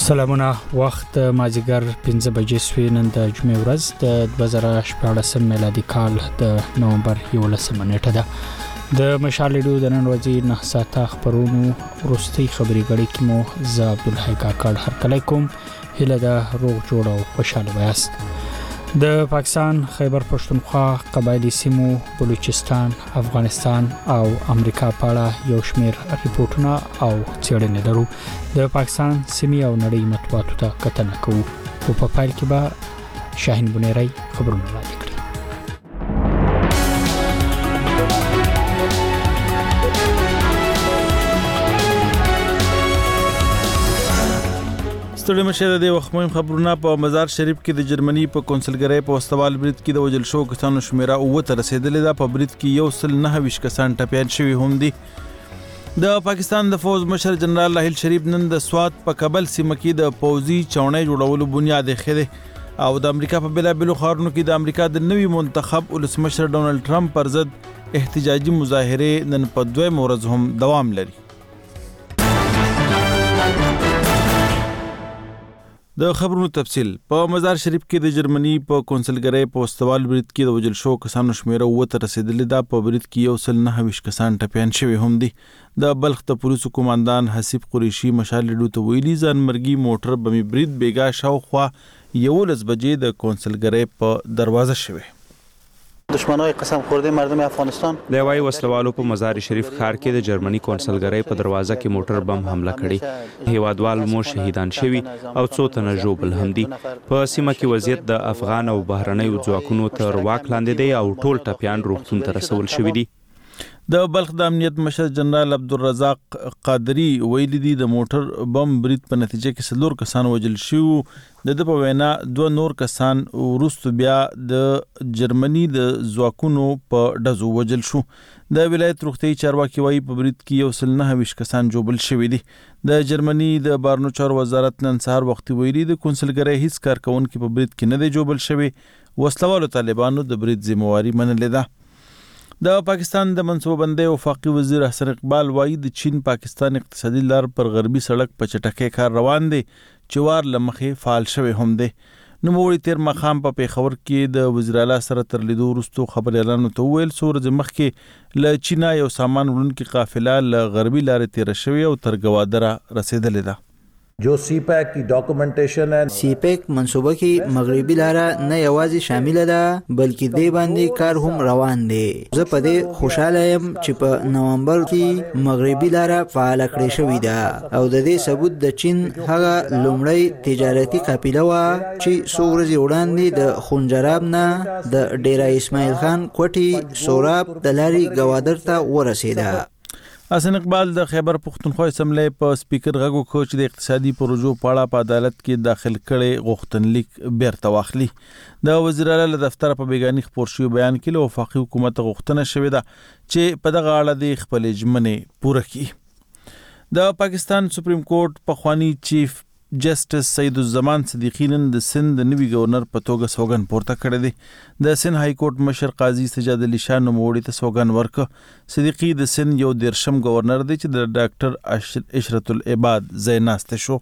سلامونه وخت مازیګر 5 بجې سوي نن د جمعې ورځ د 2014 میلادي کال د نومبر 11 نیټه ده د مشال ریډیو د نن ورځې 9 ساعته خبرونو وروستي خبري غړي کې مو ز عبدالحی کاکړ هرکلی کوم هله د روغ جوړ او خوشاله وایست. د پاکستان خیبر پښتونخوا قبایلی سیمو بلوچستان افغانستان او امریکا په اړه یو شمېر ریپورتونه او څېړنې لرو. د پاکستان سیمې او نړۍ مطبوعاتو ته کتنه کوو او په پایل کې به شاهین بنيري خبرونه وړاندې کړي. ستړي مشه د وخت مهم خبرونه. په مزار شریف کې د جرمني په کونسلګرۍ په واستوال برید کې د وجل شو کسانو شمیره اوه ته رسیدلې ده. په برید کې 129 کسان ټپیان شوي هم دي. د پاکستان د فوج مشر جنرال راحیل شریف نن د سوات په کابل سیمه کې د پوځي چونې جوړولو بنیاد ایښی او د امریکا په بېلابېلو ښارونو کې د امریکا د نوي منتخب ولسمشر ډونالډ ټرمپ پر ضد احتجاجي مظاهرې نن په دویم ورځ هم دوام لري. د خبرونو تفصیل. په مزار شریف کې د جرمني په کونسلګرۍ په واستوال برید کې د وجل شو کسانو شمیره اوه ته رسیدلې ده. په برید کې 129 کسان ټپیان شوي هم دي. د بلخ د پولیسو قوماندان حسیب قریشي مشال ریډیو ته ویلي ځانمرګي موټر بمي برید بیګا شاوخوا 11 بجې د کونسلګرۍ په دروازه شوی. دشمنای قسم خورده مردم افغانستان د وای وسلوالو په مزار شریف ښار کې د جرمني کونسلګرۍ په دروازه کې موټر بم حمله کړې. هیوادوال مو شهیدان شوي او څو تنه ژوبل هم دي. په سیمه کې وضعیت د افغان او بهرنیو ځواکونو تر واک لاندې دی او ټول ټپیان روغتون ته رسول شوي دي. د بلخ د امنیت مشر جنرال عبدالرزاق قادری ویلي دي د موټر بم برید په نتیجه کې 4 کسان وژل شوي. د په وینا 2 نور کسان وروسته بیا د جرمني د ځواکونو په ډزو وژل شو. د ولایت روغتي چارواکي وايي په برید کې 129 کسان جوبل شوي دي. د جرمني د بهرنیو چارو وزارت نن سهار وختي ویلي د کونسلګرۍ هیڅ کارکونکي په برید کې نه دی جوبل شوی. وسلوالو طالبانو د برید ذمہواری منلې ده. د پاکستان د منصوببندۍ وفاقي وزیر احسن اقبال وايي د چین پاکستان اقتصادي لار پر غربي سړک په چټکۍ کار روان دی چې وار لمخې فعال شوی هم دی. نوموړي تیر مخام په پیښور کې د وزیر اعلی سره تر لیدو وروسته خبريالانو ته وویل څو ورځې مخکې له چینا یو سامان وړونکي قافله له غربي لارې تیره شوې او تر ګوادره رسیدلې ده. جو سی پیک کی ډاکومنټیشن ہے سی پیک منصوبه کې مغربي لاره نه یوازې شامل ده بلکې دې باندې کار هم روان دی. زه په دې خوشاله یم چې په نومبر کې مغربي لاره فعال کړې شوې ده او د دې ثبوت د چین هغه لومړی تجارتي قافله و چې څو ورځې وړاندې د خنجراب نه د ډیرا اسماعیل خان کوټي سوراب د لارې ګوادر ته ورسېده. حسن اقبال د خیبر پښتونخوا اسمبلی په سپیکر غږ وکړ چې د اقتصادي پروژو په اړه په عدالت کې داخل کړي غوښتنلیک بیرته واخلي. د وزیر اعلی له دفتر په بیګاني خبر شوی بیان کې له وفاقي حکومت غوښتنه شوې ده چې په دغه اړه د خپل ژمنې پوره کړي. د پاکستان سپریم کورټ پخوانی چیف جسټس سید الزمان صدیقی نن د سند د نوي گورنر په توګه سوګن پورته کړی دی. د سند های کورټ مشر قاضي سجاد علي شاه نوموړي ته سوګن ورکړ. صدیقی د سند یو 13م گورنر دی چې د ډاکټر اشرت العباد ځای ناسته شو.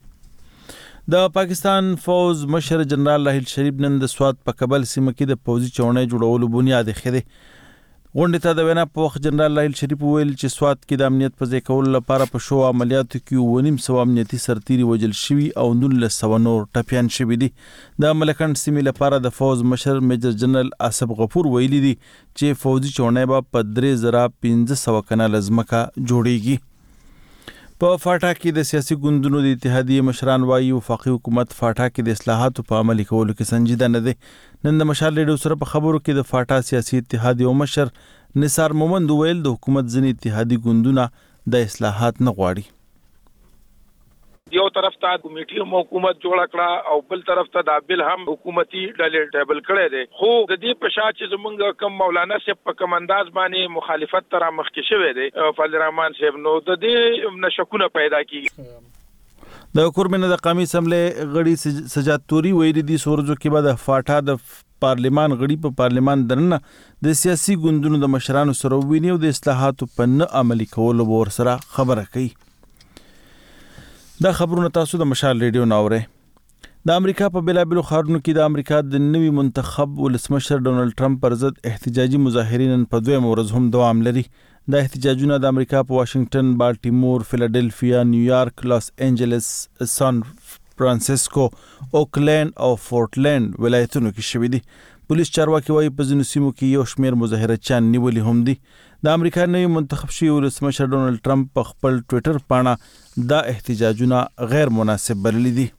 د پاکستان فوج مشر جنرال راحیل شریف نن د سوات په کابل سیمه کې د پوځي چونې جوړولو بنیاد ایښی دی. غونډې ته د وینا په وخت جنرال راحیل شریف ویل چې سوات کې د امنیت په ځای کولو لپاره په شو عملیاتو کې 900 امنیتي سرتیري وژل شوي او 1900 نور ټپیان شوي دي. د ملکنډ سیمې لپاره د فوج مشر میجر جنرال آصف غفور ویلي دي چې فوجي چونې به په 3500 کناله ځمکه جوړیږي. په فاټا کې د سیاسي ګوندونو د اتحادیې مشران وايي وفاقي حکومت فاټا کې د اصلاحاتو په عملي کولو کې سنجیده نه دی. نن د مشال ریډیو سره په خبرو کې د فاټا سیاسي اتحادیې مشر نثار مومند ویل د حکومت ځینې اتحادي ګوندونه د اصلاحات نه غواړي. یو طرف ته کمیټي حکومت جوړ کړه او بل طرف ته د بل هم حکومتي ډلې ټیبل کړي دي. خو د دې په شا چې زمونږ کم مولانا صاحب په کوم انداز باندې مخالفت تر مخ کې شوی دی فضل الرحمن صاحب نو د دې نشکونه پیدا کیږي. د کورمنه د قومي اسمبلی غړي سجاد توري ویلي دي سورجو کې به د فاټا د پارلیمان غړي په پارلیمان درنه د سیاسي ګوندونو د مشرانو سره ویني او د اصلاحاتو په نه عملي کولو ور سره خبره کوي. دا خبرونه تاسو د مشال ریډیو ناوره. د امریکا په بلابلو ښارونو کې د امریکا د نوي منتخب ولسمشر ډونالد ټرمپ پر ضد احتجاجي مظاهرین نن په دویم ورځ هم دوام لري. دا احتجاجونه د امریکا په واشنگټن، بالټیمور، فیلادلفیا، نیویارک، لاس انجلس، سان فرانسیسکو، اوکلند او فورټلند ولایتونو کې شوي دي. پولیس چارواکي وايي په ځینو سیمو کې یو شمېر مظاهرچیان نیولي هم دي. د امریکا نوي منتخب شوي ولسمشر ډونالد ټرمپ په خپل ټویټر پاڼه دا احتجاجونه غیر مناسب بللي دي.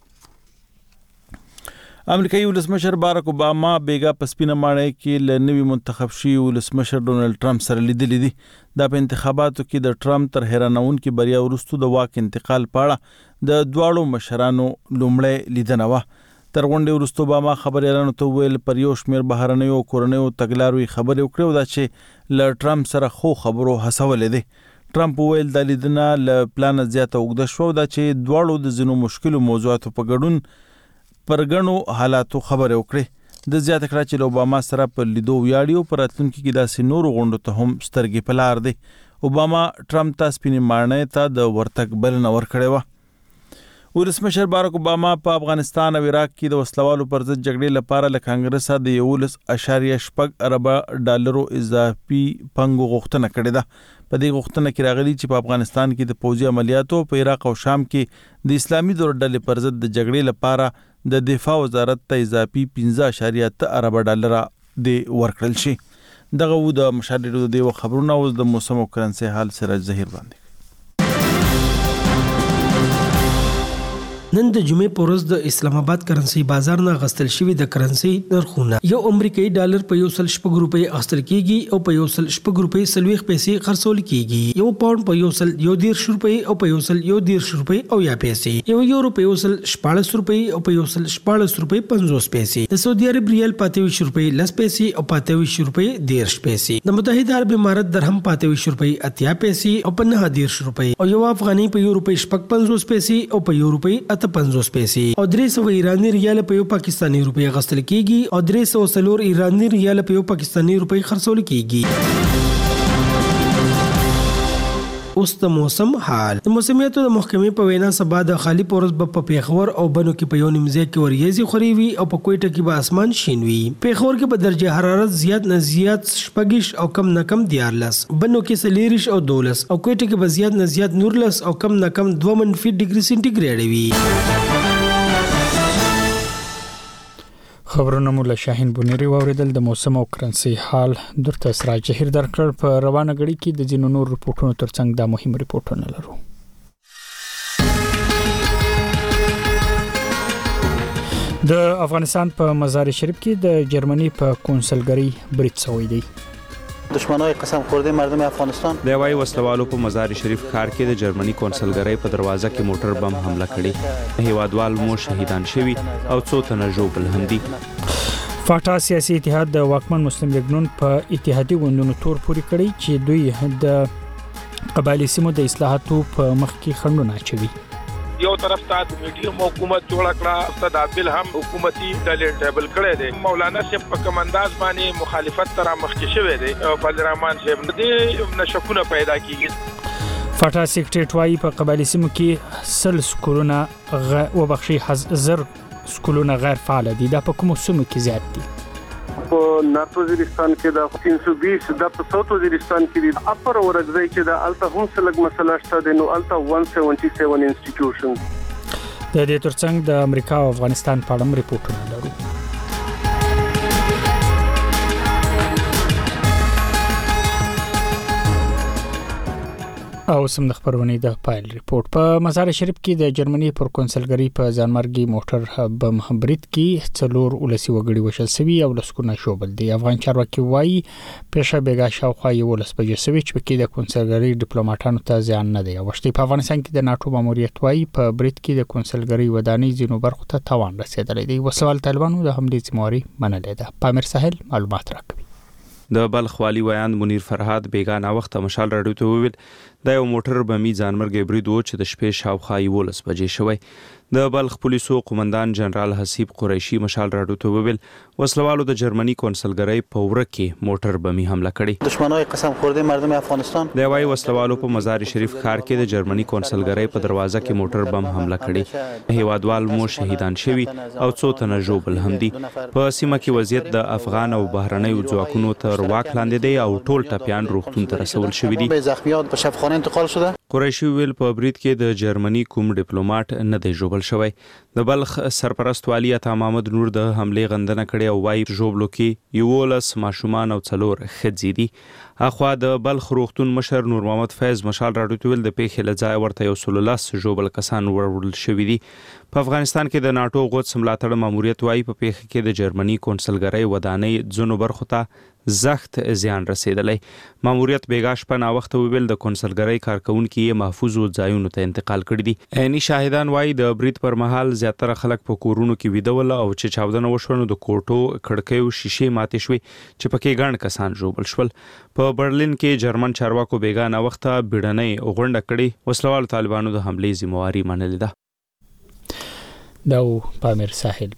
امریکایي ولسمشر باراک اوباما بیګا په سپینه ماڼۍ کې له نوي منتخب شوي ولسمشر ډونالد ټرمپ سره لیدلي دي. دا په انتخاباتو کې د ټرمپ تر حیرانونکې بریا وروسته د واک انتقال په اړه د دواړو مشرانو لومړی لیدنه وه. تر غونډې وروسته اوباما خبریالانو ته وویل پر یو شمېر بهرنیو او کورنیو تګلارو یې خبرې وکړې او دا چې له ټرمپ سره خو خبرو هڅولې دي. ټرمپ وویل دا لیدنه له پلانه زیاته اوږده شوه او دا چې دواړو د ځینو مشکلو موضوعاتو په ګډون پر ګڼو حالاتو خبرې وکړې. د زیاته کړه چې له اوباما سره په لیدو ویاړي او په راتلونکي کې داسې نورو غونډو ته هم سترګې په لار دی. اوباما ټرمپ ته سپینې ماڼۍ ته د ورتګ بلنه ورکړې وه. ولسمشر باراک اوباما په افغانستان او عراق کې د وسلوالو پر ضد جګړې لپاره له کانګرسه د 11.6 اربه ډالرو اضافي پنګو غوښتنه کړې ده. په دې غوښتنه کې راغلي چې په افغانستان کې د پوځي عملیاتو، په عراق او شام کې د اسلامي دور ډلې پر ضد د جګړې لپاره د دفاع وزارت ته اضافي 15.8 اربه ډالر د ورکړل شي. دغه و د مشاهده د خبرونه اوس د موسم او کرنسي حال سره ظاهر باندې. نن د جمعې په ورځ د اسلام آباد کرنسي بازار نه غستل شوی د کرنسي نرخونه یو امریکایي ډالر په 1.6 روپۍ اخیستل کیږي او په 1.6 روپۍ 30 پیسې خرڅول کیږي. یو پاوند په 1.10 روپۍ او په 1.10 روپۍ او یا پیسې. یو یورو په 1.14 روپۍ او په 1.14 روپۍ 50 پیسې. د سعودي عرب ریال په 23 روپۍ 10 پیسې او په 23 روپۍ 10 پیسې. د متحده عرب امارات درهم په 23 روپۍ 80 پیسې او په 9 روپۍ او یو افغاني په 1 روپۍ 50 پیسې او په 1 روپۍ 50 پیسې او 300 ایرانی ریال په یو پاکستانی روپۍ غستل کیږي او 304 ایرانی ریال په یو پاکستانی روپۍ خرڅول کیږي. اوس د موسم حال. د موسمیاتو د محکمې په وینا سبا د خالی پورز په پیښور او بنو کې په یو نیمځای کې وریځي خوري وي او په کوټه کې به اسمان شین وي. پیښور کې په درجه حرارت زیات نه زیات 14 او کم نه کم 14، بنو کې 14 او 12 او کوټه کې به زیات نه زیات 19 او کم نه کم 2 ډیګري سنټیګریډ وي. خبرونه مولا شاهین بونیری واوریدل. د موسم او کرنسي حال درته سره جهیر درکړ. په روانه غړي کې د جنونو رپورټونو ترڅنګ دا مهم رپورټونه لرو. د افغانستان په مزار شریف کې د جرمني په کونسلګری برید شوی دی. دشمنای قسم خورده مردم افغانستان د وای وسلوالو په مزار شریف ښار کې د جرمني کونسلګری په دروازه کې موټر بم حمله کړې. هیوادوال مو شهیدان شوي او څو تنه ژوبل هم دي. فاټا سیاسي اتحاد د واکمن مسلم لیګ نون په اتحادي غونډونو تور پوري کړی چې دوی د قبایلی سیمو د اصلاحاتو په مخ کې خنډونه اچوي. یو طرف ته کمیټي حکومت جوړ کړه، استاد عادل هم حکومتي ډلې ټیبل کړي دي. مولانا صاحب په کمانداز باندې مخالفت تر مخکې شوی دی او فضلرحمان صاحب دې نشکونه پیدا کیږي. فاټا سیکریټ وايي په قبایلی سیمو کې 100 سکولونه وبخشي زر سکولونه غیر فعال دي. دا په کومو سیمو کې زیات دي؟ په نارت وزیرستان کې د 320 د په ساوث وزیرستان کې د اپر ورغځي چې د الته هم سلګ مسله شته د نو الته 177 انسټیټیوشن. د دې ترڅنګ د امریکا او افغانستان په اړه ریپورتونه لرو. او سم د خبرونه د پایل ریپورت. په مزار شریف کې د جرمني پر کونسلګری په ځانمرګي موټر بم برید کې 4 ولسی وګړي وشل سوي او لسکونه شوبل دي. افغان چارواکي وایي پېښه بیګا شاوخوا یو لس بجې سوي چې کې د کونسلګری ډیپلوماټانو ته ځان نه دی اوښتي. په افغانستان کې د ناتو ماموریت وایي په برید کې د کونسلګری ودانۍ ځینو برخو ته تاوان رسیدلی دی. وسوال طالبانو د حملې ذمہواری منلې ده. پامیر ساحل معلومات راکوي. د بلخ والی ویاند منیر فرهاد بیگانه وخت مشال راډیو ته وویل دا یو موټر بمي ځانمرګي برید و چې د شپې شاوخوا 11 بجې شوی. د بلخ پولیسو قومندان جنرال حسیب قریشي مشال راډیو ته وویل وسلوالو د جرمني کونسلګرۍ په وره کې موټر بمي حمله کړې. دشمنای قسم خورده مردم افغانستان د وايي وسلوالو په مزار شریف ښار کې د جرمني کونسلګرۍ په دروازه کې موټر بم حمله کړې. هیوادوال مو شهیدان شوي او څو تنه ژوبل هم دي. په سیمه کې وضعیت د افغان او بهرنیو ځواکونو تر واک لاندې دی او ټول ټپیان روغتون ته رسول شوي دي. زخمیات په شفاخانه انتقال شده. قریشي ویل په برید کې د جرمني کوم ډیپلوماټ نه دی ژوبل شوی. د بلخ سرپرست والی عطا محمد نور د حملې غندنه کړې او وايي ژوبلو کې 11 ماشومان او 4 ښځې دي. اخوا د بلخ روغتون مشر نور محمد فیض مشال راډیو ته ویل د پیښې له ځایه ورته یو 13 ژوبل کسان وړل شوي دي. په افغانستان کې د ناټو غوڅ ملاتړ ماموریت وايي په پیښه کې د جرمني کونسلګرۍ ودانۍ ځینو برخو ته زخت زیان رسیدلی. ماموریت بیګا شپه ناوخته ویل د کونسلګرۍ کارکونکو یې محفوظ ځایونو ته انتقال کړي دي. عیني شاهدان وايي د برید پر مهال زیاتره خلک په کورونو کې ویده ول او چې چاودنه وشوه نو د کوټو کړکیو شیشې ماتې شوې چې پکې ګڼ کسان ژوبل شول. په برلین کې جرمن چارواکو بیګا ناوخته بیړنۍ غونډه کړې. وسلوال طالبانو د حملې ذمہواری منلې ده. دا پامیر ساحل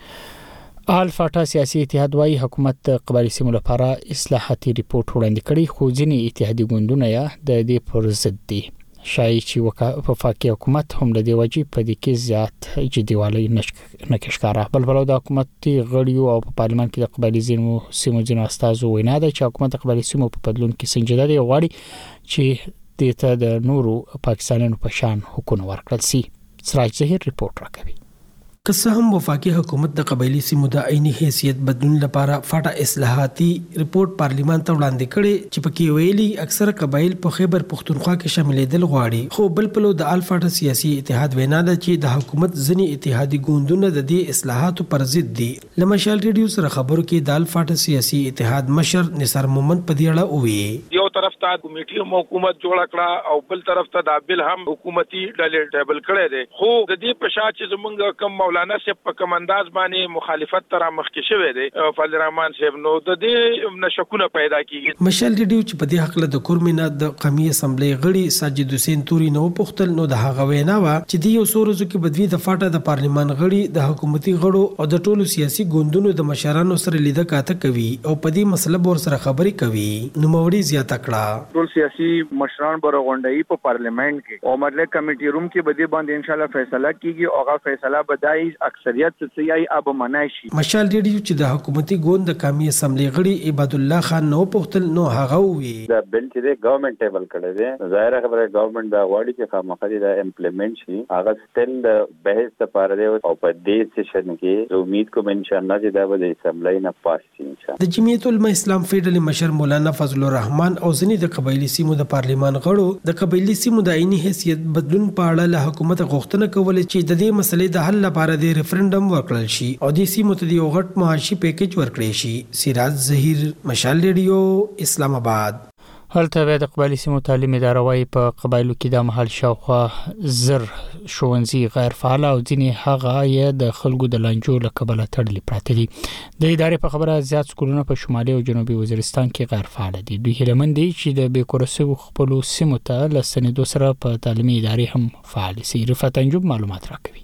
الفاټا سیاسي اتحاد وايي حکومت د قبایلی سیمو لپاره اصلاحاتي ریپورت وړاندې کړي خو ځینې اتحادي ګوندونه یې د دې پر ضد دي. شایي چې وفاقي حکومت هم د دې وجې په دې کې زیات جديوالی نه ښکاره. بلبلو د حکومتي غړیو او په پارلمان کې د قبایلی سیمو ځینو استازو وینا ده چې حکومت د قبایلی سیمو په بدلون کې سنجیده دی او غواړي چې دې ته د نورو پاکستانیانو په شان حقوق ورکړل شي. سراج زهیر ریپورت راکوي. که څه هم وفاقي حکومت د قبایلی سیمو د عیني حیثیت بدلون لپاره فاټا اصلاحاتي ریپورت پارلیمان ته وړاندې کړي چې پکې ویلي اکثره قبایل په خیبر پختونخوا کې شاملېدل غواړي خو بل پلو د الفاټا سیاسي اتحاد وینا ده چې د حکومت ځینې اتحادي ګوندونه د دې اصلاحاتو پر ضد دي. لمشال ریډیو سره خبرو کې د الفاټا سیاسي اتحاد مشر نثار مومند په دې اړه وویل یو طرف ته کمیټي حکومت جوړ کړه او بل طرف ته د بل هم حکومتي ډلې ټیبل کړي دي خو د دې په شا چې زمونږ کم مولانا صاحب په کوم انداز باندې مخالفت تر مخکې شوی دی فضل الرحمن صاحب نو د دې نشکونه پیدا کیږي. مشال ریډیو چې په دې حق له د کورمینات د قومي اسمبلی غړي ساجد حسین توري نو پختل نو د هغه وینا وا چې د یو سورزو کې بدوی د فاټا د پارلیمان غړي د حکومتي غړو او د ټولو سیاسي ګوندونو د مشرانو سره لیده کاته کوي او په دې مسله بور سره خبرې کوي. نو موري زیاته کړه ټول سیاسي مشران بر غونډي په پارلیمنت کې او مدله کمیټي روم کې بده باندې ان شاء الله فیصله کیږي او هغه فیصله بدای اکثریت څخه اب مناشي. مشال ریډیو چې د حکومتي ګوند د قومي اسمبلی غړي عباد الله خان نو پختل نو هغه وی دا بل چې د ګورنمنت ټیبل کړی دی ظاهر خبره ګورنمنت دا غواړي چې خامخالي دا امپلیمنٹ شي هغه ستل د بحث لپاره دی او په دې سیشن کې امید کوم ان شاء الله چې دا به د اسمبلی نه پاس شي. ان شاء الله د جمعیت العلماء اسلام فیډرل مشر مولانا فضل الرحمن او ځینې د قبایلی سیمو د پارلیمان غړو د قبایلی سیمو د عیني حیثیت بدلون په اړه له حکومت غوښتنه کوله چې د دې مسلې د حل لپاره د ریفرندم ورکړل شي او د سیمو ته یو غټ معاشي پیکیج ورکړي شي. سراج زهیر مشال ریډیو اسلام آباد. هلته د قبایلی سیمو تعلیم اداره وايي په قبایلو کې د محل شاوخوا زر ښوونځي غیر فعال او ځینې هغه یې د خلکو د لانجو له کبله تړلي پراته دي. د ادارې په خبره زیات سکولونه په شمالي او جنوبي وزیرستان کې غیر فعال دي. دوی هیلهمند دي چې د بیکورسو خپل سیمو ته له ستنېدو سره په تعلیمي ادارې هم فعال شي. رفعت انجوب معلومات راکوي.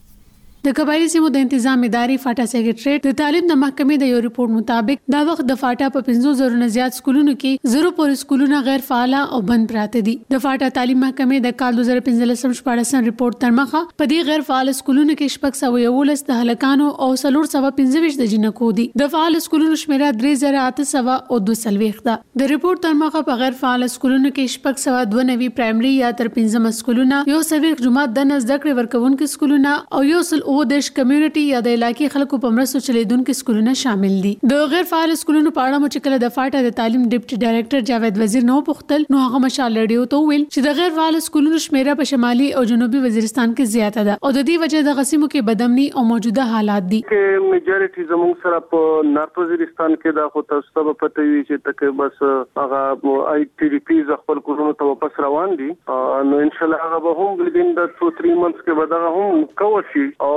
د قبایلی سیمو د انتظام ادارې فاټا سیکریټریټ د تعلیم د محکمې د یو ریپورت مطابق دا وخت د فاټا په 500 نه زیات سکولونو کې 0 پورې سکولونه غیر فعال او بند پراته دي. د فاټا تعلیم محکمې د کال 2015 ریپورت تر مخه په دې غیر فعال سکولونو کې 611 د هلکانو او 425 د جنکو دي. د فعال سکولونو شمیره 3842 ده. د ریپورت تر مخه په غیر فعال سکولونو کې 692 پرایمري یا تر 15 سکولونه یو سوي جماعت د زده کړې ورکوونکو سکولونه او یو دیش کمیونټي یا د علاقې خلکو په مرستو چلیدونکو سکولونه شامل دي. د غیر فعال سکولونو په اړه مو چې کله د فاټا د تعلیم ډیپټي ډایریکټر جاوید وزیر نو پختل نو هغه مشال ریډیو ته ویل چې د غیر فعال سکولونو شمیره په شمالي او جنوبي وزیرستان کې زیاته ده او د دې وجه د غسیمو کې بدامني او موجوده حالات دي. کې میجورټي زموږ سره په نارت وزیرستان کې دا خو تاسو ته پته وي چې تک بس هغه آی ټي ډي پی خپل کورونو ته واپس روان دي نو ان شاء الله هغه به هم within the 2-3 months کې به دا هم کور شي او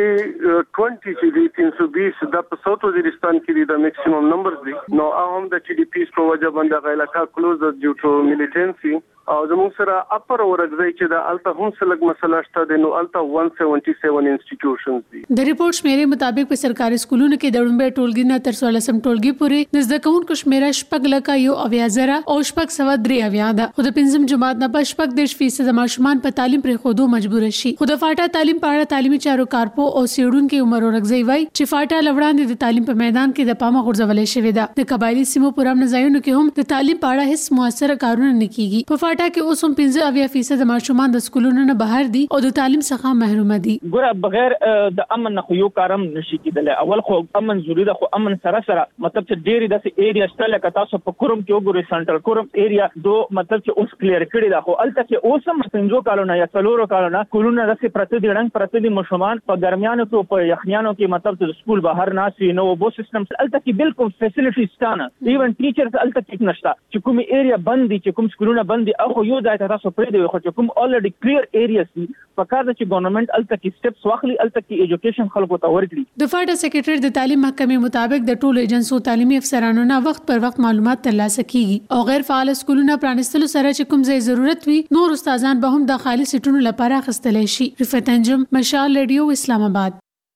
320 چې دي 320 د په ساوث وزیرستان کې د میکسیمم نمبرز دي نو هم د ټي ډي پی په وجه باندې غیلکا کلوز ډیو ټو میلیټنسي او زموږ سره اپر ورګزی چې د الته هم سلګ مسله شته د نو الته 177 انسټیټیوشنز دي. د ریپورت شمیرې مطابق په سرکاري سکولونو کې د ډومبه ټولګي نه تر 16 ټولګي پورې د زده کوونکو شمیره شپږ لکه 1.0 او شپږ سوه 3 ده. خو د پنځم جماعت نه په 4% ماشومان په تعلیم پر خودو مجبور شي. خو د فاټا تعلیم په اړه تعلیمي چارو کارپو او سیډونکو عمر ورګزی وای چې فاټا لوړاندې د تعلیم په میدان کې د پامه غورځولې شوې ده. د قبایلی سیمو پرام نزایونو کې هم د تعلیم په اړه هیڅ موثر کارونه نه کیږي. په فاټا کې اوس هم 15% ماشومان د سکولونو نه بهر دي او د تعلیم څخه محروم دي. ګوره بغیر د امن نه خو یو کارم نشي کېدلی. اول خو امن ضروري ده، خو امن سره سره مطلب چې ډېری داسې ایریا شته لکه تاسو په کوروم کې وګورئ، سنټرل کوروم ایریا دو مطلب چې اوس کلیر کړي ده، خو الته کې اوس هم 5 کالونه یا 4 کالونه کولونه داسې پرته دي رنګ پرته دي ماشومان په ګرمیانو کې په یخنیانو کې مطلب چې سکول بهر ناسي نو وبو سیستم الته کې بالکل فیسیلیټی ستانه ایون ټیچرز الته کې نشته چې کوم ایریا بند دي چې کوم سکولونه بند دي او یو ځای ته تاسو پرې دی خو چې کوم الریډي کلیر ایریاز دي پکار د چې ګورنمنت الته کې سټیپس واخلي، الته کې ایجوکیشن خلکو ته ورکړي. د فاټا سیکریټری د تعلیم محکمې مطابق د ټولو ایجنسو تعلیمي افسرانو نه وخت پر وخت معلومات ترلاسه کیږي او غیر فعال سکولونه پرانستلو سره چې کوم ځای ضرورت وي نور استادان به هم د خالي سیټونو لپاره اخیستلی شي. رفعت انجم، مشال ریډیو، اسلام آباد.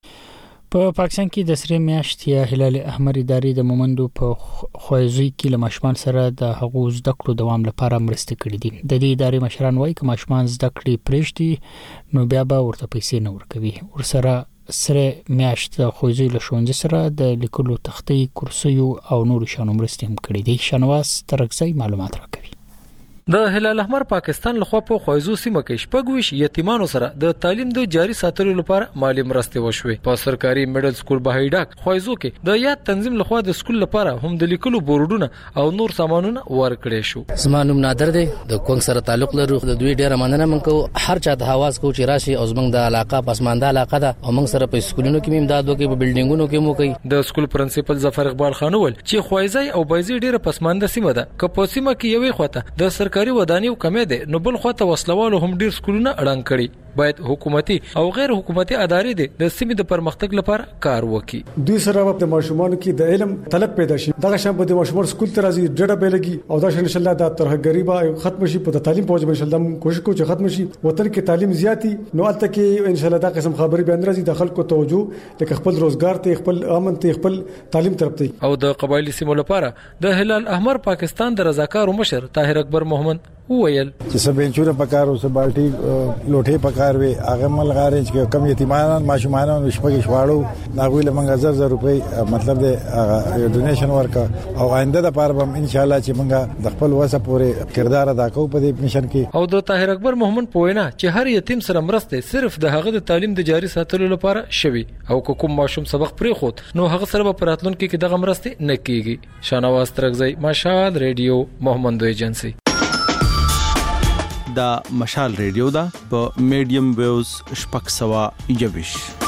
په پاکستان کې د سری میاشت یا هلال احمر ادارې د مومندو په خوځوي کې له ماشومان سره د هغو زده کړو دوام لپاره مرسته کړې دي. د دې ادارې مشران وایي چې ماشومان زده کړې پرېږدي نو بیا به ورته پیسې نه ورکوي. ورسره سره میاشت خوځوي له ښوونځي سره د لیکلو تختې، کورسیو او نورو شانو مرستې هم کړې دي. شنواز ترکزی معلومات راکوي. د هلال احمر پاکستان لخوا په خوځو سیمه کې شپږ یتیمانو سره د تعلیم د جاري ساتلو لپاره مالی مرستې وشوي. په سرکاري میډل سکول بهایډاک خوځو کې د یاد تنظیم لخوا د سکول لپاره هم د لیکلو بورډونه او نور سامانونه ورکړې شو. زمانوم نادر دی، د کونګ سره تعلق لرو. د دوی ډیره مننه منکو هر چا ته حواس کو چې راشي او زمنګ د علاقه پسمانده علاقه ده او موږ سره په سکولونو کې امداد وکړي، په بلډینګونو کې مو کوي. د سکول پرنسپل ظفر اقبال خان ول چې خوځي او بایزي ډیره پسمانده سیمه ده. که په سیمه کې یوې خواته د سرکاري ودانیو ده نو بل خواته وسلوالو هم ډیر سکولونه اړنګ کړي. باید حکومتي او غیر حکومتي ادارې د سیمې د پرمختګ لپاره کار وکړي. دوی سره په ماشومان کې د علم طلب پیدا شي. دا شان په ماشومان سکول ته راځي ډډه به لګي او دا ان شاء الله د ترهګری به ختم شي. په تعلیم پوهه به ان شاء الله کوشش کوو چې ختم شي. وطن کې تعلیم زیاتی نو الته کې ان شاء الله دا قسم خبرې به اندرازي د خلکو توجه لکه خپل روزګار ته، خپل امن ته، خپل تعلیم طرف ته. او د قبایلی سیمو لپاره د هلال احمر پاکستان د رضاکارو مشر طاهر اکبر محمد وویل چې سبنچونه پکارو سبالټي لوټه پکار وي هغه ملغارې چې کم یتیمان ماشومان شپږ شواړو ناغوی لمنګ 1000 روپۍ مطلب د ډونیشن ورکا او آینده د پاره هم ان شاء الله چې موږ د خپل وسه پورې کردار ادا کوو په دې میشن کې. او د طاهر اکبر محمد پوینا چې هر یتیم سره مرسته صرف د هغه د تعلیم د جاري ساتلو لپاره شوی او کوم ماشوم سبق پرې خود نو هغه سره په راتلونکو کې دغه مرسته نه کیږي. شانواز ترکزی، مشال ریډیو، محمد ایجنسی. دا مشال ریډیو دا په میډیم ویوز 621.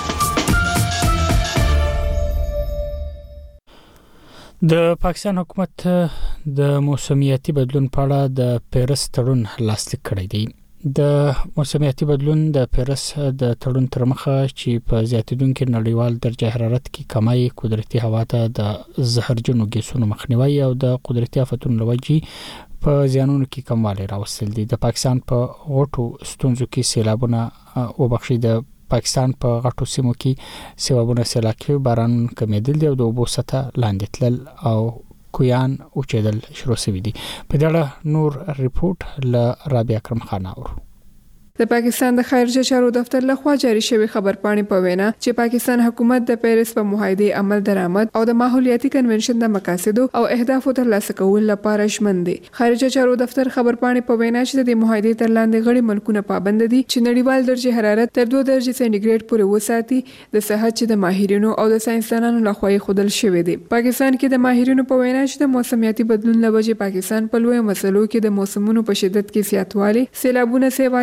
د پاکستان حکومت د موسمیاتي بدلون په اړه د پیرس تړون لاسلیک کړی دی. د موسمیاتي بدلون د پیرس د تړون تر مخه چې په زیاتیدونکو نړیوال درجه حرارت کې کمای، قدرتي هوا ته د زهرجنو ګیسونو مخنیوي او د قدرتي آفتونو لوجې په زیانونو کې کموالی راوستل دي. د پاکستان په غټو ستونزو کې سیلابونه او بخښي د پاکستان په غټو سیمو کې سیلابونه، سیلاکي باران کمیدل دي او د اوبو سطح لاندې تلل او کویان اوچېدل شروع شوي دي. په دې اړه نور ریپورت له رابعه اکرم خان اورو. د پاکستان د خارجه چارو دفتر لخوا جاری شوی خبرپاڼې په وینا چې پاکستان حکومت د پیرس په معاهده عمل درآمد او د ماحولیاتي کنونشن د مقاصدو او اهدافو ترلاسه کولو لپاره ژمن دي. خارجه چارو دفتر خبرپاڼې په وینا چې د معاهده تر لاندې غړي ملکونه پابند دي چې نړیوال درجه حرارت تر 2 درجه سنټیګریډ پورې وساتي د صحت چې د ماهرینو او د ساينسدانانو لخوا خودل شوی دي. پاکستان کې د ماهرینو په وینا چې د موسمیاتي بدلون لوجه پاکستان په لوی مسلو کې د موسمونو په شدت کې زیاتوالی، سیلابونه، سیوا کېدل،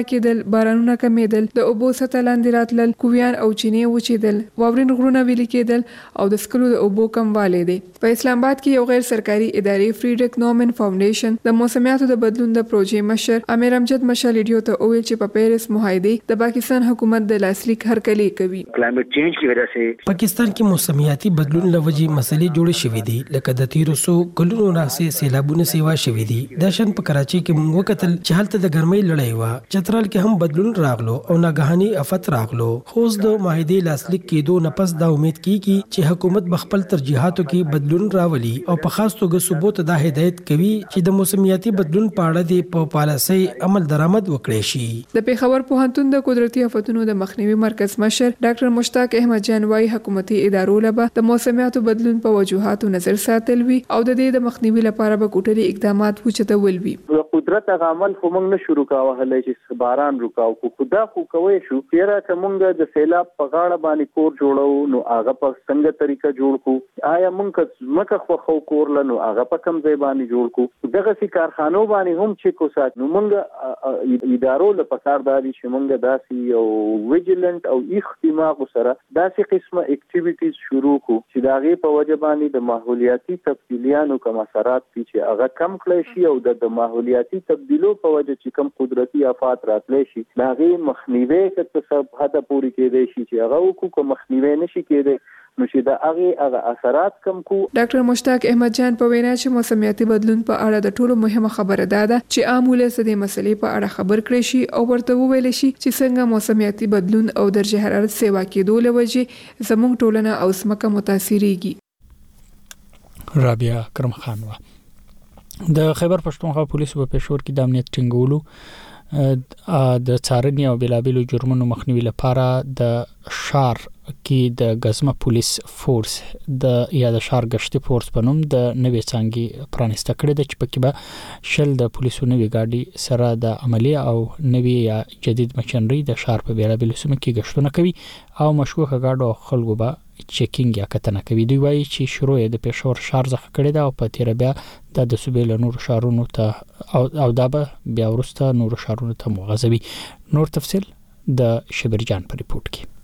بارانونه کمیدل، د اوبو سطح لاندې راتلل، کویان او چینې وچېدل، واورین غرونه ویلي کېدل او د څښلو د اوبو کموالی دی. په اسلام آباد کې یو غیر سرکاري ادارې فریډریک نورمن فاونډیشن د موسمیاتو د بدلون د پروژې مشر امیر امجد مشالډیو ته وویل چې په پیرس معاهدې د پاکستان حکومت د لاسلیک هرکلی کوي. کلایمټ چینج کی وجہ سے پاکستان کې موسمیاتي بدلون لوجې مسلې جوړې شوې دي، لکه د 1300 کلونو راهیسې سیلابونه سیوا شوې دي. د شان په کراچي کې موږ وکتل چې هلته د ګرمۍ لړۍ وه، چترال کې هم بدلون راغلو او ناګهاني افت راغلو. خو اوس د معاهدې لاسلیک کېدو نه پس دا امید کیږي چې حکومت بخپل ترجیحاتو کې بدلون راولي او په خاص توګه صوبو ته دا هدایت کوي چې د موسمیاتي بدلون په اړه د په پالیسۍ عمل درآمد وکړي شي. د پیښور پوهنتون د قدرتي آفتونو د مخنیوي مرکز مشر ډاکټر مشتاق احمد جان وايي حکومتي ادارو لپاره د موسمیاتو بدلون په وجوهاتو نظر ساتل وي او د دې د مخنیوي لپاره به کوټلي اقدامات وچتول وي. قدرت عمل خو موږ نشو رکاوهلی چې باران رکاو خو دا خو کوی شو چیرې چې موږ د سیلاب په غاړه باندې کور جوړو نو هغه په څنګه طریقه جوړ کو، آیا موږ مکه خو کور لنو هغه په کوم ځای باندې جوړ کو، دغه سي کارخانو باندې هم چې کو سات نو موږ ادارو له پکار دادي چې موږ داسي او ویجیلنت او اختماق سره داسي قسمه اکټیویټیز شروع کو چې داغه په وجه باندې د ماحولیاتي تبدیلیانو کوم اثرات چې هغه کم کړی شي او د ماحولیاتي تبدیلو په وجه چې کوم قدرتي آفات راتلی شي داغه مخنیوي کته سب حدا پوری کېدی شي چې هغه کو مخنیوي نشي کېدی نو چې دا هغه اثرات کم کو. ډاکټر مشتاق احمد جان په وینا چې موسمیاتي بدلون په اړه د ټولو مهمه خبره ده چې عام ولس د مسلې په اړه خبر کړي شي او ورته وویل شي چې څنګه موسمیاتي بدلون او درجه حرارت سیوا کېدو لوجه زموږ ټولنه او سمکه متاثرېږي. رابعه کرم خانوا د خیبر پښتونخوا پولیسو په پېښور کې د امنیت ټینګولو د څارنې او بېلابېلو جرمونو مخنیوي لپاره د شار کې د غزمه پولیس فورس د شار غشتي فورس په نوم د نوې څانګې پرانیسته کړې ده چې پکې به شل د پولیسو نوې ګاډي سره د عملی او نوې یا جدید مشنري د شار په بیلابېلو سیمو کې غشتونه کوي او مشکوکه ګاډو او خلکو به چیکینګ یا کتنه کوي. دوی وایي چې شروع د پېښور شار څخه کړې ده او په تیر بیا د صوبې له نورو شارونو ته او دا به بیا وروسته نورو شارونو ته مغځوي. نور تفصیل د شبرجان په ریپورت کې.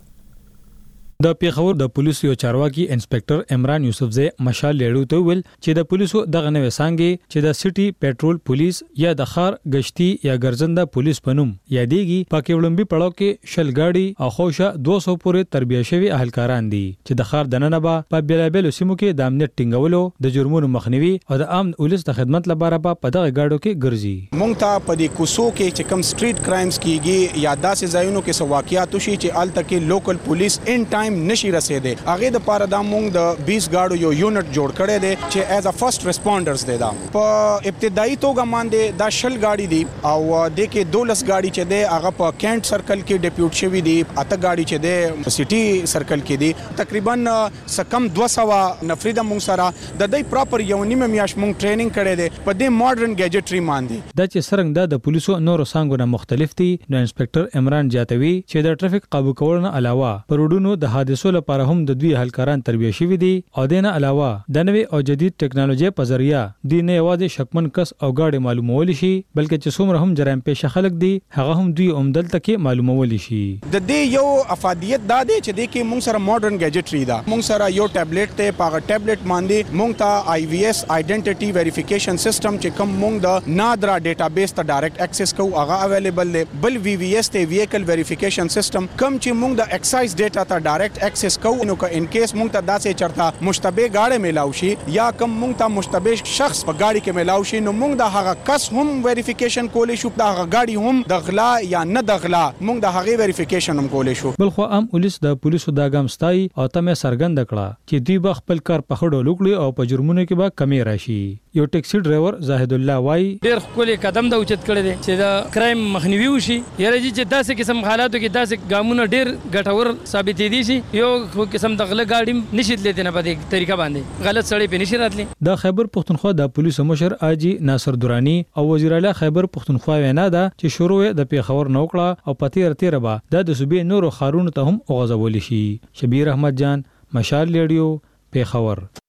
د پیښور د پولیسو یو چارواکي انسپکټر عمران یوسفزی مشال لیړو ته ویل چې د پولیسو دغه نوې څانګې چې د سټي پټرول پولیس یا د خار غشتي یا ګرځنده پولیس پنوم یادېږي پکې وړمبي پړاو کې شل ګاډي او خوشه 200 پورې تربیه شوی اهلکاران دي چې د خار دننه به په بیلابېلو سیمو کې د امنیت ټینګولو د جرمونو مخنیوي او د عام پولیس د خدمت لپاره په دغه ګاډو کې ګرځي. مونږ ته په دې کوڅو کې چې کوم سټریټ کرایمز کیږي یا داسې ځایونو کې سو واقعیات شي چې الته کې لوکل پولیس ان ټایم نشي رسیدي هغه د پاره د مونږ د 20 گاډو یو یونټ جوړ کړی دی چې ایز ا فرست ریسپونډرز دی. دا په ابتدایي توګه باندې دا شل گاډي دي او د کې 12 گاډي چې دی هغه په کینټ سرکل کې ډیپیوټ شوی دی، اته گاډي چې دی سټي سرکل کې دي. تقریبا سکم 200 نفری د مونږ سره د دې پراپر یو نیمه میاش مونږ ټریننګ کړی دی په دې ماډرن ګیجټري باندې. دا چې څنګه د پولیسو نورو څنګهونه مختلف دي نو انسپکټر عمران جاتوي چې د ټریفیک قابو کولو نه علاوه پروډونو د حادثو لپاره هم د دوی اهلکاران تربیه شوی دي او دنه علاوه د نوې او جدید ټکنالوژي په ذریعہ د نه یوازې شکمن کس او گاډي معلومول شي بلکې چې څومره هم جرایم پیښه خلک دي هغه هم دوی عمدل تکي معلومول شي. د دې یو افادیت دا دی چې د کې مونږ سره ماډرن ګیجټري دا مونږ سره یو ټابلیټ ته پاغه ټابلیټ باندې مونږ ته آی وی ایس آیډنټیټي ویریفیکیشن سیستم چې کوم مونږ د نادرا ډیټابیس ته ډایرکټ اکسس کوو هغه اویلیبل دی. بل وی وی ایس ته ویکل ویریفیکیشن سیستم کوم چې مونږ د ایکسایز ډیټا ته ډایرکټ اکسس کوو نو که ان کیس مونږ ته داسې چرته مشتبه گاډي ملاو شي یا کوم مونږ ته مشتبه شخص په گاډي کې ملاو شي نو مونږ د هغه کس هم ویریفیکیشن کولې شو، د هغه گاډي هم د غلا یا نه د غلا مونږ د هغه ویریفیکیشن هم کولې شو. بل خو عام پولیس د پولیسو د ګام ستای او تمه سرګند کړه چې دوی به خپل کار په خړو لوکړي او په جرمونو کې به کمی راشي. یو ټیکسي ډرایور زاهد الله وای ډیر خپل قدم د اوچت کړی دی چې دا کرایم مخنیوي وشي یاره چې داسې قسم حالاتو کې داسې ګامونه ډیر ګټور ثابت دي شي. یو قسم د غله گاډي نشیت لیدل نه په دې طریقه باندې غلط سړی په نشی راتلی. د خیبر پښتونخوا د پولیسو مشر اجي ناصر دورانی او وزیر اعلی خیبر پښتونخوا وینا ده چې شروع د پیښور نوکړه او پتیر تیر به د صوبې نورو خارونو ته هم اوغځول شي. شبیر احمد جان مشال لیډیو پیښور.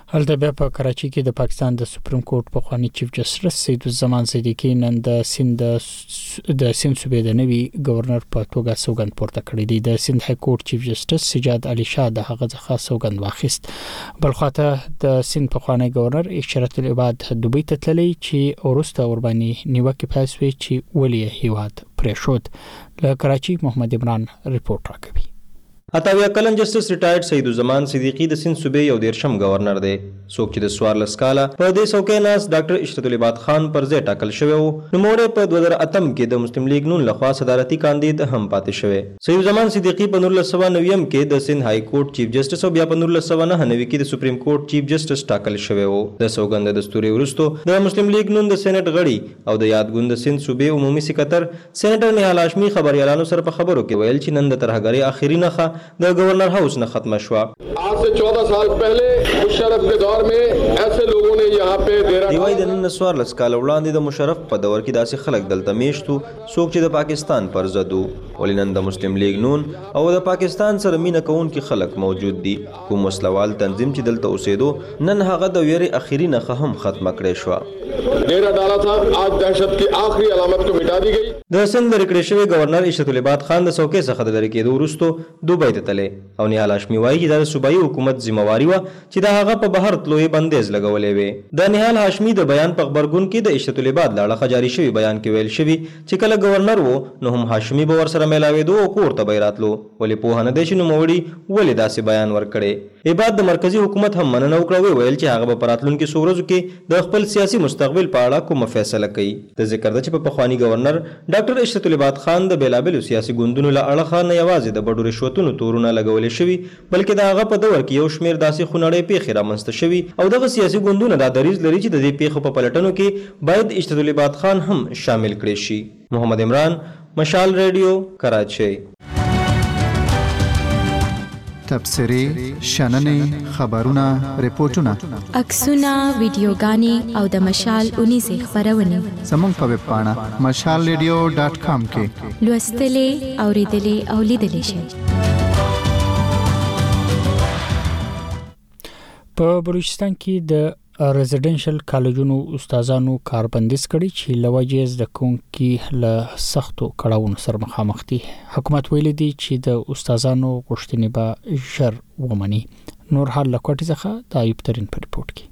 هلته بیا په کراچي کې د پاکستان د سپریم کورټ پخوانی چیف جسټس سیدالزمان صدیقی نن د سند صوبې د نوي گورنر په توګه سوګند پورته کړی دی. د سند های کورټ چیف جسټس سجاد علي شاه د هغه ځخه سوګند واخیست. بلخواته د سند پخوانی گورنر اشرت العباد دوبۍ ته تللی چې ورسته اوربانی نیوکه پاسوي چې ولی هیواد پرېښود. له کراچي محمد عمران ریپورت راکوي. اتاویا کلن جسټس ریټایرډ سیدالزمان صدیقی د سند صوبې یو 13م گورنر دی. څوک چې د 14 کاله په دې څوکۍ ناست ډاکټر اشرت العباد خان پر ځای ټاکل شوی وو. نوموړی په 2008 کې د مسلم لیگ نون لخوا صدارتي کاندید هم پاتې شوی. سیدالزمان صدیقی په 1999 کې د سند های کورټ چیف جسټس او بیا په 1999 کې د سپریم کورټ چیف جسټس ټاکل شوی وو. د سوګند دستوري وروسته د مسلم لیگ نون د سېنات غړي او د یادګوند د سند صوبې عمومي سکرټر سېنیټر نهال هاشمي خبريالانو سره په خبرو کې ویل چې نن د ترهګری اخیری نخه د گورنر हाउस न खत्म हुआ. आज से 14 साल पहले मुशर्रफ के दौर में ऐसे लोगों ने यहाँ पे डेरा دیوای د نن سوار لسکال وړاندې د مشرف په دور کې داسې خلک دلته میشتو څوک چې د پاکستان پر زدو ولینن د مسلم لیگ نون او د پاکستان سره مینه کوونکي خلک موجود دي. کوم مسلوال تنظیم چې دلته اوسېدو نن هغه د ویری اخیری نخه هم ختمه کړې شو. डेरा डाला था आज दहशत की आखिरी अलामत को मिटा दी गई. د سند لري شوی گورنر اشرت العباد خان د څوکۍ څخه د لري کېدو وروسته دوبۍ ته تللی او نهال هاشمي وایي چې د صوبایي حکومت ذمہواری و چې د هغه په بهر تلوي بندیز لګولې وي. د نهال هاشمي د بیان په خبرګون کې د اشرت العباد لاړه جاری شوی بیان کې ویل شوی چې کله گورنر وو نو هم هاشمي به ور سره ملاوېدو او کور ته بیراتلو ولې په هنه د شنو موړي ولې داسې بیان ورکړي. عباد د مرکزی حکومت هم مننه وکړه ویل چې هغه په راتلونکو سورزو کې د خپل سیاسي مستقبل په اړه کوم فیصله کوي. د ذکر د چې په پخوانی گورنر ډاکټر اشرت العباد خان د بیلابلو سیاسي ګوندونو له اړخه نه یوازې د بډو رشوتونو تورونه لګولې شوي بلکې د هغه په دور کې یو شمیر داسې خونړۍ پیښې رامنځته شوي او دغه سیاسي ګوندونه دا دریځ لري چې د دې پیښو په پلټنو کې باید اشرت العباد خان هم شامل کړي شي. محمد عمران، مشال ریډیو، کراچي. تبصرې، شننې، خبرونه، ریپورتونه، عکسونه، ویډیوګانې او د مشال 19 خبرونه زموږ په ویب پاڼه mashalradio.com کې لوستلې، اوریدلې او لیدلې شئ. په بلوچستان کې د ریزیډنشل کالجونو استادانو کاربندیز کړي چې لوجه زده کوونکي له سختو کړهونو سره مخامخ دي. حکومت ویلي دی چې د استادانو غوښتنې به ژر ومني. نور حال له کوټې څخه د ایوب ترين په ریپورت کې.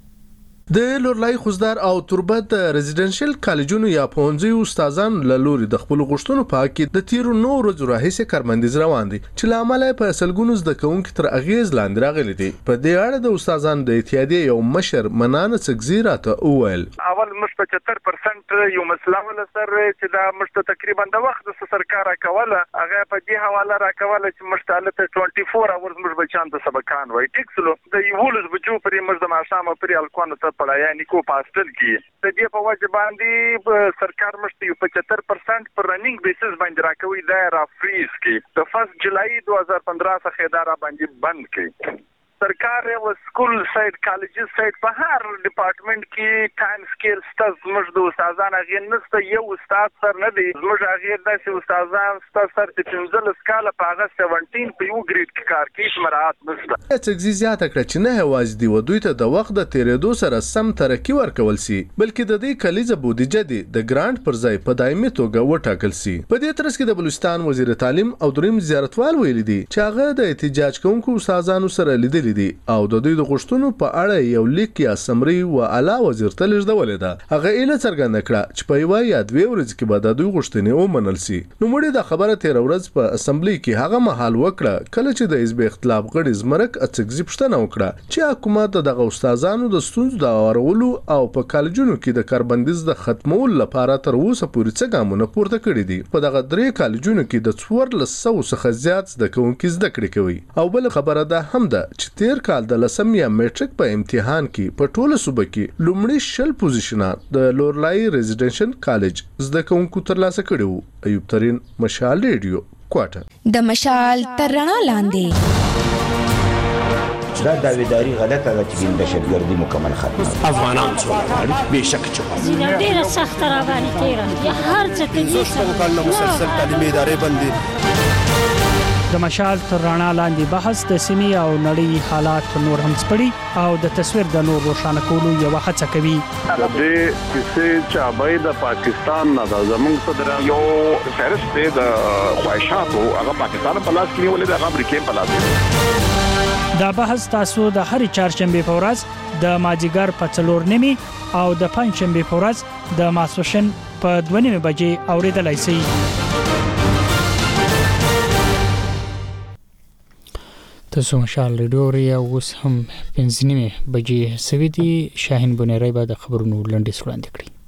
د لورلای خوزدار او تربت ریزیډنشل کالجونو یا پونځي استادان له لوري د خپل غوښتنو په حق کې د تیرو 9 ورځو راهیسې کارمندیز روان دي چې له امله په سلګونو زده کوونکي تر اغیز لاندې راغلي دي. په دې اړه د استادانو د اتحادیې یو مشر منان سګزی راته وویل اول مش په 74% یو مسله ول سر چې دا مشت تقریبا د وخت د سرکار راکوله هغه په دې حواله راکوله چې مشتاله 24 اورز مش بچان د سبقان وای ټیکسلو د یولز بچو پرې مش د ماشامه پرې الکوانو ته پړایا نیکو پاستل کی د دې په وجه باندې سرکار مشتي 75% پر رننګ بیسس باندې راکوي دا را فریز کی د 1 جولای 2015 څخه اداره باندې بند کی. सरकार वो school side colleges side په هر ډپارټمنټ کې ټایم سکیل ستاسو زموږ د استادانو غیر نسته یو استاد سر نه دی زموږ غیر داسې استادان ستاسو سر چې 15 کاله په هغه 17 په یو ګریډ کې کار کوي مراعات نشته. څنګه زیاته کړ چې نه هواز دی ودوی ته د وخت د تیرېدو سره سم ترقی ورکول سي بلکې د دې کلیزه بودیجه دی د ګرانټ پر ځای په دایمي توګه وټاکل سي. په دې ترڅ کې د بلوچستان وزیر تعلیم او دریم زیارتوال ویلي دي چې هغه د احتجاج کوونکو استادانو سره لیدل دي او د دوی د غوښتنو په اړه یو لیک یا سمري و اعلی وزیر ته لیږدولې ده. هغه ایله څرګنده کړه چې په یوه یا دوه ورځې کې به د دوی غوښتنې ومنل سي. نو مړي د خبره تیر ورځ په اسمبلی کې هغه مهال وکړه کله چې د حزب اختلاف غړي زمرک اڅګزي پښتنه وکړه چې حکومت دغه استادانو د ستونزو د اورولو او په کالجونو کې د کاربندیز د ختمولو لپاره تر اوسه پورې څه ګامونه پورته کړي دي. په دغه درې کالجونو کې د 1400 څخه زیات زده کوونکي زده کړې کوي. او بل خبره ده هم ده چې تیر کال د لسم یا میټریک په امتحان کې په ټوله صوبه کې لومړی شل پوزیشنات د لورلای ریزیډنشل کالج زده کوونکو ترلاسه کړي وو. ایوب ترين، مشال ریډیو، کوټه. د مشال تر رڼا لاندې دا داویداری غلطه ده چې د دهشتګردي مکمل ختمه افغانان څو بهشکه چې ډیره سخت را باندې تیره یا هر څه ته مسلسل تعلیمي ادارې بندي د مشال تر رڼا لاندې بحث د سیمې او نړۍ حالات نور هم سپړي او د تصویر د نور روښانه کولو یو هڅه کوي. د دې کیسې چابای د پاکستان نه د زمونږ صدر یو فهرست د خواهشاتو هغه پاکستان په لاس کې ولې د امریکا په لاس. دا بحث تاسو د هر چهارشنبه په ورځ د ماجیګر په 4:30 او د پنځشنبه په ورځ د ماسوشن په 2:30 بجې اوریدلای شئ. تاسو مشال ریډیو اوس هم 5:30 بجې سوي دي. شاهین بنيري به د خبرونو لنډیز وړاندې کړي.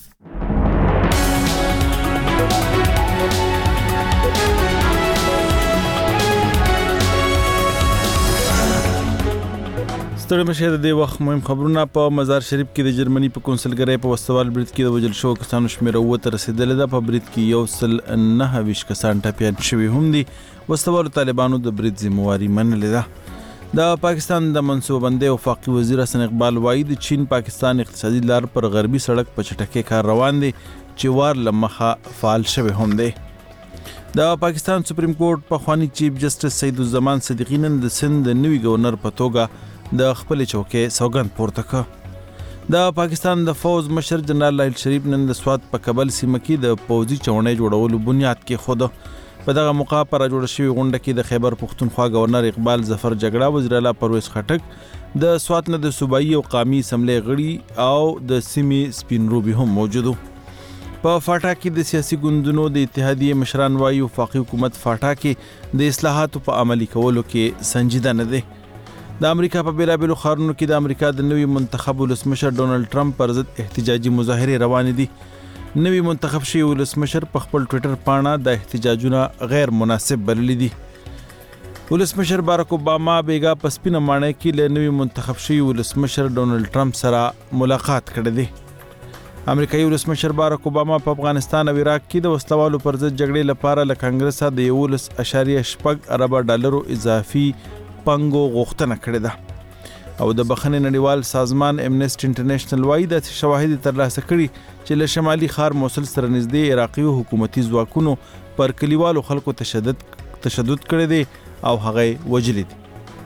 ستړي مشه د وخت مهم خبرونه. په مزار شریف کې د جرمني په کونسلګرۍ په وسوال برید کې د وجل شو کسانو شمېر اوته رسیدلې ده. په برید کې 109 کسان ټپيان شوي هم دي. وسوالو طالبانو د برید ذمہواری منلې ده. د پاکستان د منصوبندۍ وفاقي وزیر حسن اقبال وایي د چین پاکستان اقتصادي لار پر غربي سړک په چټکۍ کار روان دي چې وار لمخه فعال شوی هم دی. د پاکستان سپریم کورټ په خواني چیف جسټس سید الزمان صدیقی نن د سند د نوي گورنر په توګه د خپل چوکۍ سوګند پورته کړ. د پاکستان د فوز مشر جنرال لاهل شریف نن د سوات په کابل سیمه کې د پوځي چونې جوړولو بنیاد کې خود په دغه موقع پر جوړ شوی غونډه کې د خیبر پختونخوا گورنر اقبال ظفر جګړه، وزیر اعلی پرویز خټک، د سوات نه د صوبایي او قومي اسمبلی غړي او د سیمې سپینروبي هم موجود وو. په فاټا کې د سیاسي ګوندونو د اتحادیې مشران وایي وفاقي حکومت فاټا کې د اصلاحاتو په عملي کولو کې سنجیده نه دی. د امریکا په بیلابیلو ښارونو کې د امریکا د نوي منتخب ولسمشر ډونالد ټرمپ پر ضد احتجاجي مظاهرې روانې دي. نوي منتخب شوی ولسمشر په خپل ټویټر پاڼه د احتجاجونه غیر مناسب بللي دي. ولسمشر بارک اوباما بیګا په سپینه ماڼۍ کې له نوي منتخب شوی ولسمشر ډونالد ټرمپ سره ملاقات کړی دی. امریکایي ولسمشر بارک اوباما په افغانستان او عراق کې د وسلوالو پر ضد جګړې لپاره له کانګرس د 11.8 ارب ډالرو اضافي پنګو غوښتنه کړې ده او د بخښنې نړیوال سازمان امنیسټي انټرنیشنل وایي د شواهد ترلاسه کړي چې له شمالي ښار موصل سره نږدې عراقي حکومتي ځواکونو پر کلیوالو خلکو تشدد کړی دی او هغه وجلي دي.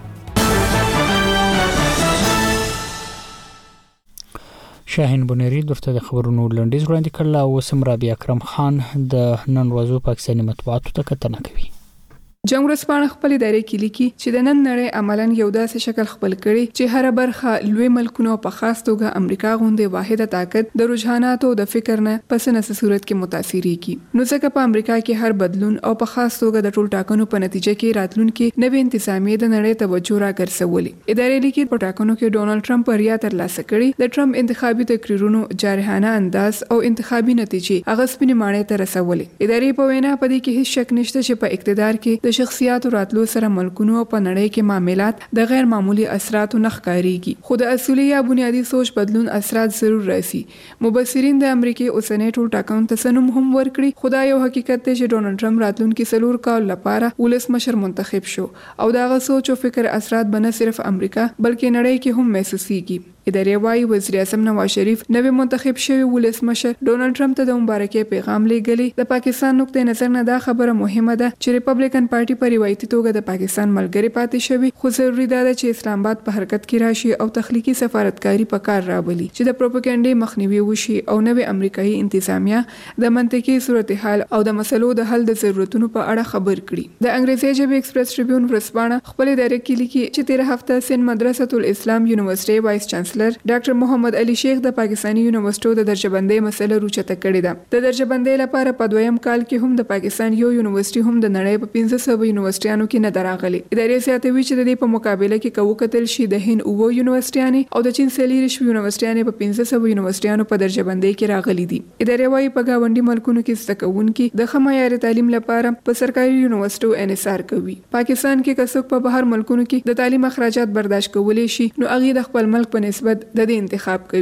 شاهین بنيري درته د خبرونو لنډیز وړاندې کړل او سم رابعه اکرم خان د نن ورځو پاکستاني مطبوعاتو ته کتنه کوي. جنگ ورځپاڼه خپل ادارې کې لیکي چې د نن نړۍ عملاً یو داسې شکل خپل کړي چې هر برخه لوی ملکونو په خاص توګه امریکا غوندې واحده طاقت د رجحاناتو د فکر نه پس نه صورت کې متاثري کی. نو ځکه په امریکا کې هر بدلون او په خاص توګه د ټول ټاکنو په نتیجه کې راتلونکي نوې انتظامیه د نړۍ توجه راګرځولې. ادارې لیکي په ټاکنو کې ډونالد ټرمپ بریا ترلاسه کړې. د ټرمپ انتخابي تقریرونو جارحانه انداز او انتخابي نتیجې هغه سپینې ماڼۍ ته رسولې. ادارې په وینا په دې کې هیڅ شک نشته چې په اقتدار کې د شخصیاتو راتلو سره ملکونو په نړۍ کې معاملات د غیر معمولی اثراتو نه ښکاریږي. خو د اصولي یا بنیادی سوچ بدلون اثرات ضرور راسي. مبصرین د امریکای اوسنۍ ټول ټاکنو ته سنوم هم ورکړي. خدای یو حقیقت دی چې ډونالد ټرمپ راتلونکي 4 کال لپاره ولسمشر منتخب شو او دغه سوچ او فکر اثرات به نه صرف امریکا بلکې نړۍ کې هم محسوسيږي. ادارې وايي وزیر اعظم نواز شریف نوی منتخب شوی ولسمشر ډونالد ټرمپ ته د مبارکۍ پیغام لېږلی. د پاکستان نقطه نظر نه دا خبره مهمه ده چې ریپبلیکن پارټي په روایتي توګه د پاکستان ملګری پاتې شوی، خو ضروري ده چې اسلام آباد په حرکت کې راشي او تخلیقي سفارتکاری په کار راولي چې د پروپاګاندا مخنیوي وشي او نوې امریکایي انتظامیه د منطقي صورتحال او د مسلو د حل د ضرورتونو په اړه خبر کړي. د انګریزي ژبې ایکسپریس ټریبیون ورځپاڼه خپل ادارې کې لیکي چې 13 هفته سن مدرسه الاسلام یونیورسيټي وایس چانسلر ډاکټر محمد علي شیخ د پاکستاني یونیورسيټو د درجه بندۍ مسله روچته کړې ده. د درجه بندۍ لپاره په دویم کال کې هم د پاکستان یو یونیورسيټي هم د نړۍ په 1500 یونیورسيټیانو کې نه دراغلي. ادارې زیاتوي چې د دې په مقابله کې کوو کتل شي د هند او یونیورسيټیانو او د چین سلیریش یونیورسيټیانو په 1500 یونیورسيټیانو په درجه بندۍ کې راغلي دي. ادارې وايي په گاونډي ملکونو کې زده کوونکي د ښه معیار تعلیم لپاره په سرکاري یونیورسيټو انحصار کوي. پاکستان کې کڅوک په بهر ملکونو کې د تعلیم اخراجات برداشت کولای شي نو هغه د خپل ملک په نسبت د انتخاب کوي.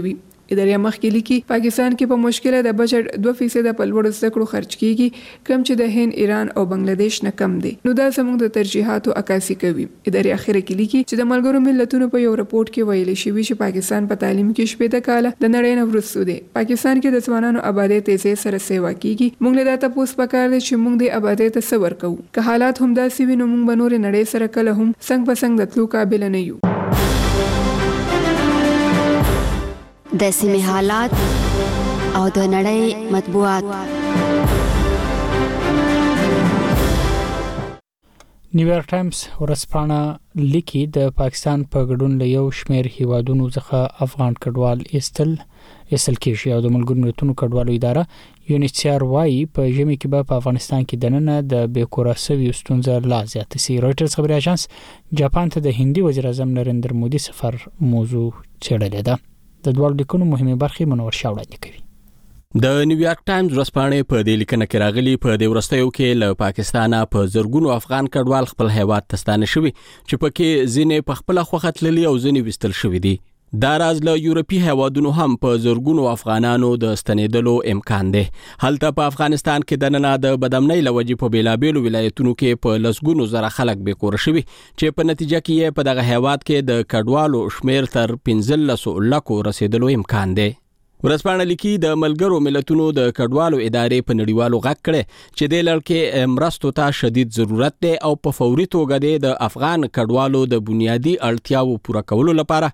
ادارې مخکې لیکي پاکستان کې په مشکله د بجټ 2% په لوړ زده کړو خرج کیږي کم چې د هند ایران او بنگلاديش نه کم دي نو دا زموږ د ترجیحاتو عکاسي کوي ادارې اخیره کې لیکي چې د ملګرو ملتونو په یو رپورت کې ویلي شوی چې پاکستان په تعلیم کې شپږ کاله د نړۍ نه وروسته دی پاکستان کې د ځوانانو آبادی تیزی سره سیوا کیږي موږ له دا تاسو پکار دي چې موږ د آبادی ته صبر کوو که حالات هم داسې وي نو موږ به نور نړۍ سره کله هم څنګ په څنګ د تلو قابل نه یو د سیمې حالات او د نړۍ مطبوعات نیویارک ټایمز ورځپاڼه لیکي د پاکستان په ګډون له یو شمېر هیوادونو څخه افغان کډوال ایستل کېږي او د ملګرو ملتونو کډوالو اداره یونیسیار وايي په ژمي کې به په افغانستان کې دننه د بیکوره سوي ستونزه لا زیاته سي رويټرز خبري اژانس جاپان ته د هندي وزیر اعظم نریندر مودي سفر موضوع څېړلې ده د دوه لیکونو مهمه برخې منور شاوړاندې کوي د نیویارک ټایمز ورځپاڼې په دې لیکنه کې راغلي په دې ورستیو کې له پاکستانه په زرګونو افغان کډوال خپل هیواد ته ستانه شوي چې پکې ځینې په خپل خوخه تللي او ځینې وستل شوي دي دا راز له یورپی هیوادونو هم په زرګونو افغانانو د ستنېدلو امکان دی هلته په افغانستان کې د نن د بدامنۍ لوجې په بیلابېلو ولایتونو کې په لسګونو زره خلک بیکور شوي چې په نتیجه کې په دغه هیواد کې د کډوالو شمیر تر 15 لکو رسیدلو امکان دی ورځپاڼه لیکي د ملګرو ملتونو د کډوالو ادارې په نړیوالو غږ کړي چې د لړکې مرستو ته شدید ضرورت دی او په فوري توګه د افغان کډوالو د بنیادی اړتیاو پوره کولو لپاره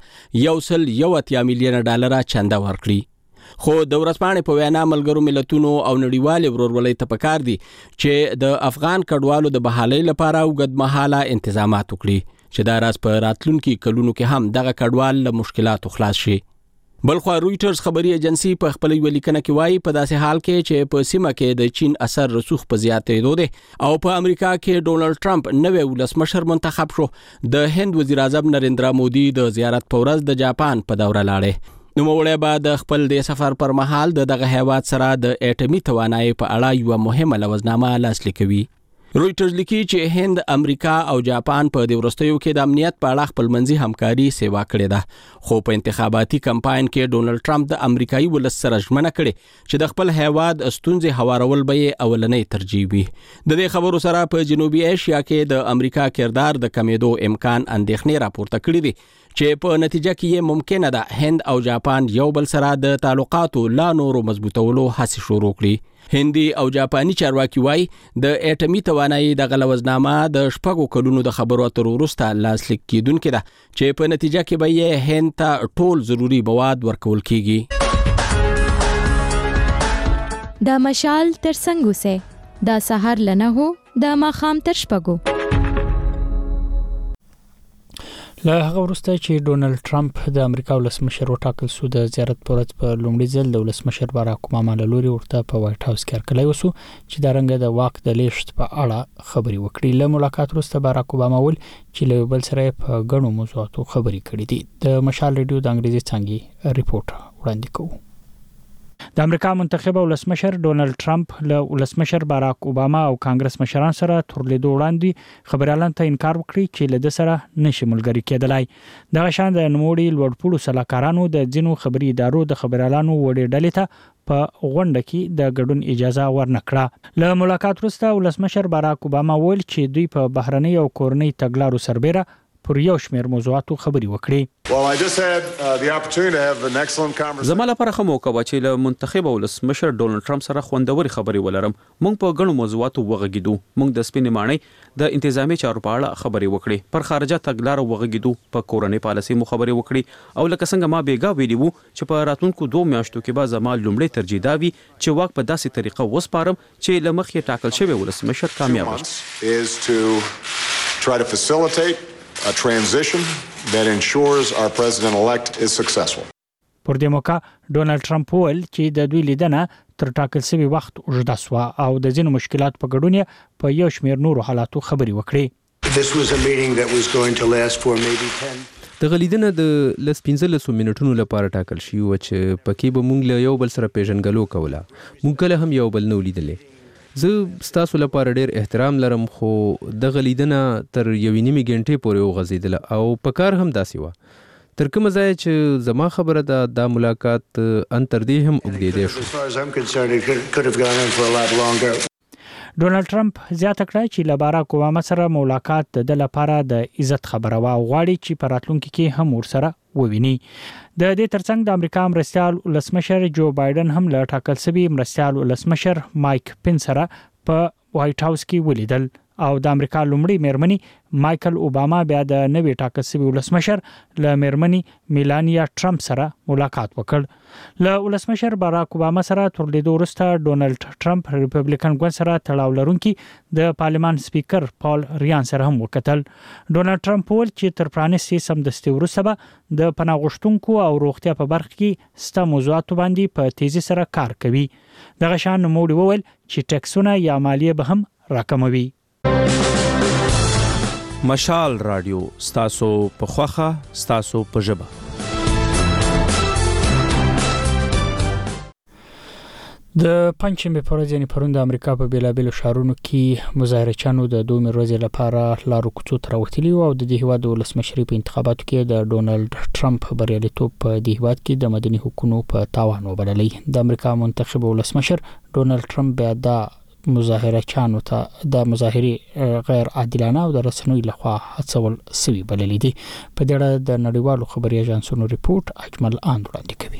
$1.1 میلیون چنده ورکړي خو د ورځپاڼې په وینا ملګرو ملتونو او نړیوال ورورولۍ ته پکار دي چې د افغان کډوالو د بحالۍ لپاره اوږدمهاله انتظامات وکړي چې دا راز په راتلونکي کلونو کې هم دغه کډوال له مشکلاتو خلاص شي بلخو رويټرز خبري ایجنسی په خپل ولیکنه کې وایي په داسې حال کې چې په سیمه کې د چین اثر رسوخ په زیاتېدو دی او په امریکا کې ډونالد ټرمپ نوې ولسمشر منتخب شو د هند وزیر اعظم نریندرا مودي د زیارت په ورځ د جاپان په دوره لاړې نو موړې بعد خپل د سفر پر مهال دغه هیواد سره د اټومي توانایي په اړه یو مهمه لوزنامه لاسلیک کوي رويټرز لیکي چې هند امریکا او جاپان په دې ورستیو کې د امنیت په اړه خپلمنځي همکاري سیوا کړې ده خو په انتخاباتي کمپاین کې ډونالد ټرمپ د امریکایي ولس سره ژمنه کړې چې د خپل هیواد ستونزې هوارول به اولنۍ ترجیح وي د دې خبرو سره په جنوبي ایشیا کې د امریکا کردار د کمیدو امکان اندېښنې راپورته کړې دي چې په نتیجه کې ممکنه ده هند او جاپان یو بل سره د تعلقاتو لا نورو مضبوطولو هڅې شروع کړي هندي او جاپاني چارواکي وایي د اټومي توانایي د غلوزنامه د شپږو کلونو د خبرو اترو وروسته لاسلیک کیدونکې ده چې په نتیجه کې به یې هند ته ټول ضروری مواد ورکول کیږي د مشال تر څنګه سه د سحر لنه هو د ماخام تر شپږو له هغه وروسته چې ډونالد ټرمپ د امریکا ولسمشر وټاکل شو د زیارت پر ورځ په لومړي ځل د ولسمشر باراک اوباما له لوري ورته په وایټ هاوس کې هرکلی وشو چې دا رنګه د واک د لیږد په اړه خبري وکړي له ملاقات وروسته باراک اوباما ویل چې له بل سره په غنو موضوعاتو خبري کړې دي د مشال ریډیو د انګریزي څنګه ریپورت وړاندې کوو د امریکا منتخب ولسمشر ډونالد ټرمپ له ولسمشر باراک اوباما او کانګرس مشران سره تر لیدو وړاندې خبريالان ته انکار وکړي چې له د سره نشي ملګری کېدلای د شان د نوموړي لوړپوړو سلاکارانو د ځینو خبري ادارو د خبريالانو وړي ډلې ته په غونډه کې د ګډون اجازه ورنکړه له ملاقات وروسته ولسمشر باراک اوباما ویل چې دوی په بهرنۍ او کورنۍ تګلارو سربېره پر یو شمېر موضوعاتو خبري وکړي زما لپاره خو موقع و چې له منتخب ولسمشر ډونالد ټرمپ سره خوندوري خبري ولرم مونږ په غنو موضوعاتو وغږیدو مونږ د سپینې ماڼۍ د انتظامی چارو په اړه خبري وکړي پر خارجه تګلارو وغږیدو په کورنۍ پالیسي مو خبري وکړي او لکه څنګه ما بیګا ویلی وو چې په راتلونکو 2 میاشتو کې به زما لومړی ترجیح دا وي چې واک په داسې طریقه وسپارم چې لمخې ټاکل شوی ولسمشر کامیاب شي a transition that ensures our president-elect is successful. پر دې موقع ډونالد ټرمپ ویل چې د دوی لیدنه تر ټاکل شوی وخت اوږده شوه او د ځینو مشکلات په ګډون په یو شمېر نورو حالاتو خبري وکړي. This was a meeting that was going to last for maybe 10 د غلیدنه د 15 منټونو لپاره ټاکل شي او چې پکې به مونږ له یو بل سره پیژنګلو کوله مونږ کله هم یو بل نو لیدلې زه ستاسو لپاره ډېر احترام لرم خو د غلیدنه تر یوې نیمې غنټې پورې وغځیدله او په کار هم داسې و تر کومه ځای چې زما خبره ده دا ملاقات ان تر دې هم اوږدېدی شو. As far as I'm concerned, it could have gone on for a lot longer. ډونالد ټرمپ زیاته کړه چې له باراک اوباما سره ملاقات د لپاره د عزت خبره وا غواړي چې په راتلونکي کې هم ورسره وویني. د دې ترڅنګ د امریکا مرستیال ولسمشر جو بایدن هم له ټاکل شوی مرستیال ولسمشر مایک پنس سره په وایټ هاوس کې ولیدل او د امریکا لومړی میرمنې مایکل اوباما بیا د نوې ټاکل شوی ولسمشر له میرمنې میلانیا ټرمپ سره ملاقات وکړ. له ولسمشر باراک اوباما سره تر لیدو وروسته ډونالد ټرمپ ریپبلیکن ګوند سره تړاو لرونکي د پارلمان سپیکر پال ریان سره هم وکتل. ډونالد ټرمپ وویل چې تر پرانیستي سمدستي وروسته به د پناه غوښتونکو او روغتیا په برخه کې ستا موضوعاتو باندې په تیزی سره کار کوي. دغه شان نوموړي وویل چې ټیکسونه یا مالیه به هم راکموي. مشال رادیو ستاسو په خوخه ستاسو په ژبه. د پنځمې پر ورځ یعنی پرون د امریکا په بیلابیلو ښارونو کې مظاهرچیانو د 2 ورځې لپاره لارو کوڅو ته راوتلي او د دې هیواد ولسمشري په انتخاباتو کې د ډونالد ټرمپ بریالیتوب په دې هیواد کې د مدني حقوقو په تاوان وبللې. د امریکا منتخب ولسمشر ډونالد ټرمپ بیا د مظاهرچیانو ته د مظاهرې غیر عادلانه او د رسنیو لخوا هڅول سوي بللې دي. په دې اړه د نړیوالو خبري اژانسونو ریپورت اجمل آند وړاندې کوي.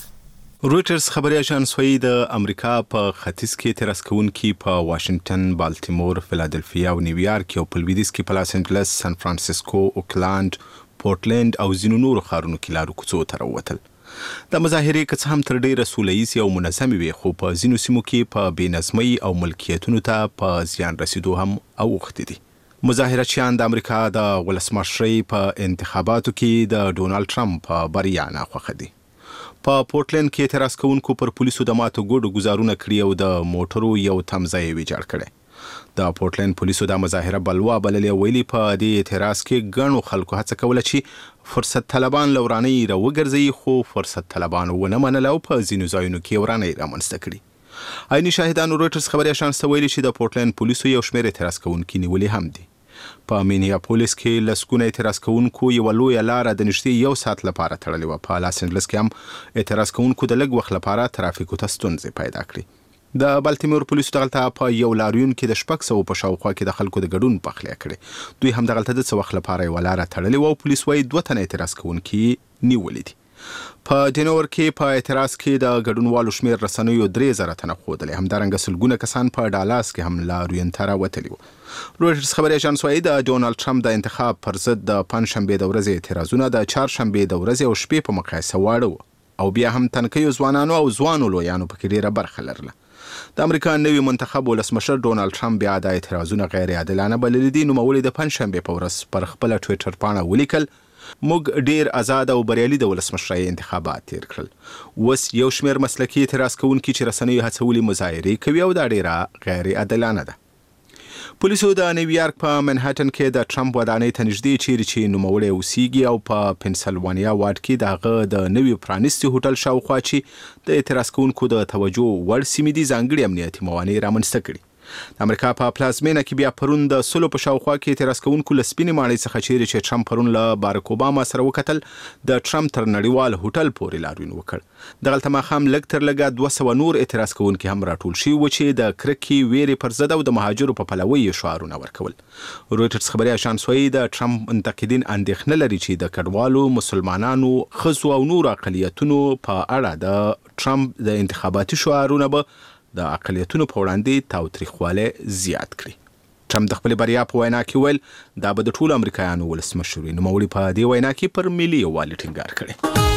رويټرز خبري اژانس وايي د امریکا په ختیځ کې ترڅ کوونکي په واشنگټن، بالټیمور، فیلادلفیا او نیویارک او په لویدیځ کې په لاس انجلس، سان فرانسیسکو، اوکلاند، پورټلند او ځینو نورو ښارونو کې لارو کوڅو ته راووتل. د مظاهرې که څه هم تر ډیره سوله ییزې او منظمې وي خو په ځینو سیمو کې په بېنظمۍ او ملکیتونو ته په زیان رسیدو هم اوښتي دي. مظاهرچیان د امریکا د ولسمشرۍ په انتخاباتو کې د ډونالد ټرمپ په بریا ناخوښه دي. په پورټلند کې اعتراض کوونکو پر پولیسو د ماتو ګوډو ګزارونه کړي او د موټرو یو تمځای ویجاړ کړی. د پورټلند پولیسو د مظاهره بلوا بللې ویلي په دې اعتراض کې ګڼو خلکو هڅه کوله چې فرصت طلبان لوراني راوګرځي خو فرصت طلبان ونه منله او په ځینو ځایونو کې وراني رامنځته کړي. عیني شاهدانو رويټرز خبري اژانس ته ویلي چې د پورټلند پولیسو یو شمېر اعتراض کوونکي نیولې هم دي. په مینیاپولیس کې لسګونه اعتراض کوونکو یو لوی لار د نږدې 1 ساعت لپاره تړلې و. په لاس انجلس کې هم اعتراض کوونکو د لږ وخت لپاره ترافیکو ته ستونزې پیدا کړې. د بالټیمور پولیسو دغلطه په یو لاریون کې د 600 په شاوخوا کې د خلکو د ګډون پخلی کړي. دوی هم دغلطه د څه وخت لپاره یو لار تړلې و او پولیس وايي 2 تنه اعتراض کوونکي نیولې دي. په ډینور کې په اعتراض کې د ګډونوالو شمیر رسنیو 3000 تنه ښودلې. همدارنګه سلګونه کسان په ډالاس کې هم لاریون ته راوتلي وو. رويټرز خبري اژانس وايي د ډونالد ټرمپ د انتخاب پر ضد د پنځشنبه د ورځې اعتراضونه د چهارشنبه د ورځې او شپې په مقایسه واړه او بیا هم تنکیو ځوانانو او ځوانو لویانو په کې ډیره برخه لرله. د امریکا نوی منتخب ولسمشر ډونالد ټرمپ بیا د اعتراضونو غیر عادلانه بللي دي. نوموړي د پنځشنبه په ورځ پر خپل ټوئیټر پاڼه ولیکل موږ ډیر آزاد او بریالي د ولسمشرۍ انتخابات تیر کړل. اوس یو شمېر مسلکي اعتراض کوونکي چې رسنیو هڅولي مظاهرې کوي او دا ډیره غیر عادلانه ده. پولیسو د نیویارک په منهټن کې د ټرمپ ودانۍ ته نږدې چیرې چې نوموړی اوسیږي او په پنسلوانیا واډ کې د هغه د نوي پرانیستي هوټل شاوخوا چې د اعتراض کوونکو د توجه وړ سیمې دي ځانګړي امنیتي موانع رامنځته کړي. د امریکا په پلازمینه کې بیا پرون د سلو په شاوخوا کې اعتراض کوونکو له سپینې ماڼۍ څخه چیرې چې ټرمپ پرون له باراک اوباما سره وکتل د ټرمپ تر نړیوال هوټل پورې لاریون وکړ. دغلته ماښام لږ تر لږه 200 نور اعتراض کوونکي هم راټول شوي وو چې د کرکې ویرې پر ضد او د مهاجرو په پلوۍ یې شعارونه ورکول. رويټرز خبري اژانس وايي د ټرمپ منتقدین اندېښنه لري چې د کډوالو، مسلمانانو، ښځو او نورو اقلیتونو په اړه د ټرمپ د انتخاباتي شعارونه به د اقلیتونو په وړاندې تاوتریخوالی زیات کړي. ټرمپ د خپل بریا په وینا کې ویل دا به د ټولو امریکایانو ولسمشر وي. نوموړي په دې وینا کې پر ملي یووالي ټینګار کړی.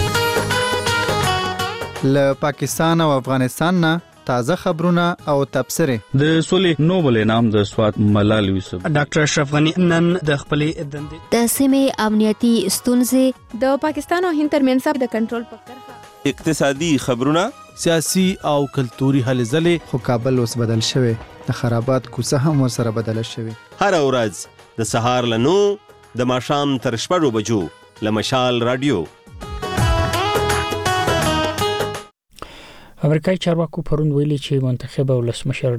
له پاکستان او افغانستان نه تازه خبرونه او تبصرې. د سولې نوبل انعام د سوات ملال یوسف ډاکټر اشرف غنی نن د خپلې دندې د سیمې امنیتي ستونزې د پاکستان او هند ترمنځ د کنټرول په کرښه اقتصادي خبرونه سیاسي او کلتوري هلې ځلې. خو کابل اوس بدل شوی د خرابات کوڅه هم ورسره بدله شوی. هر ورځ د سهار له 9 د ماښام تر 6 بجو له مشال رادیو. امریکایي چارواکو پرون ویلي چې منتخب ولسمشر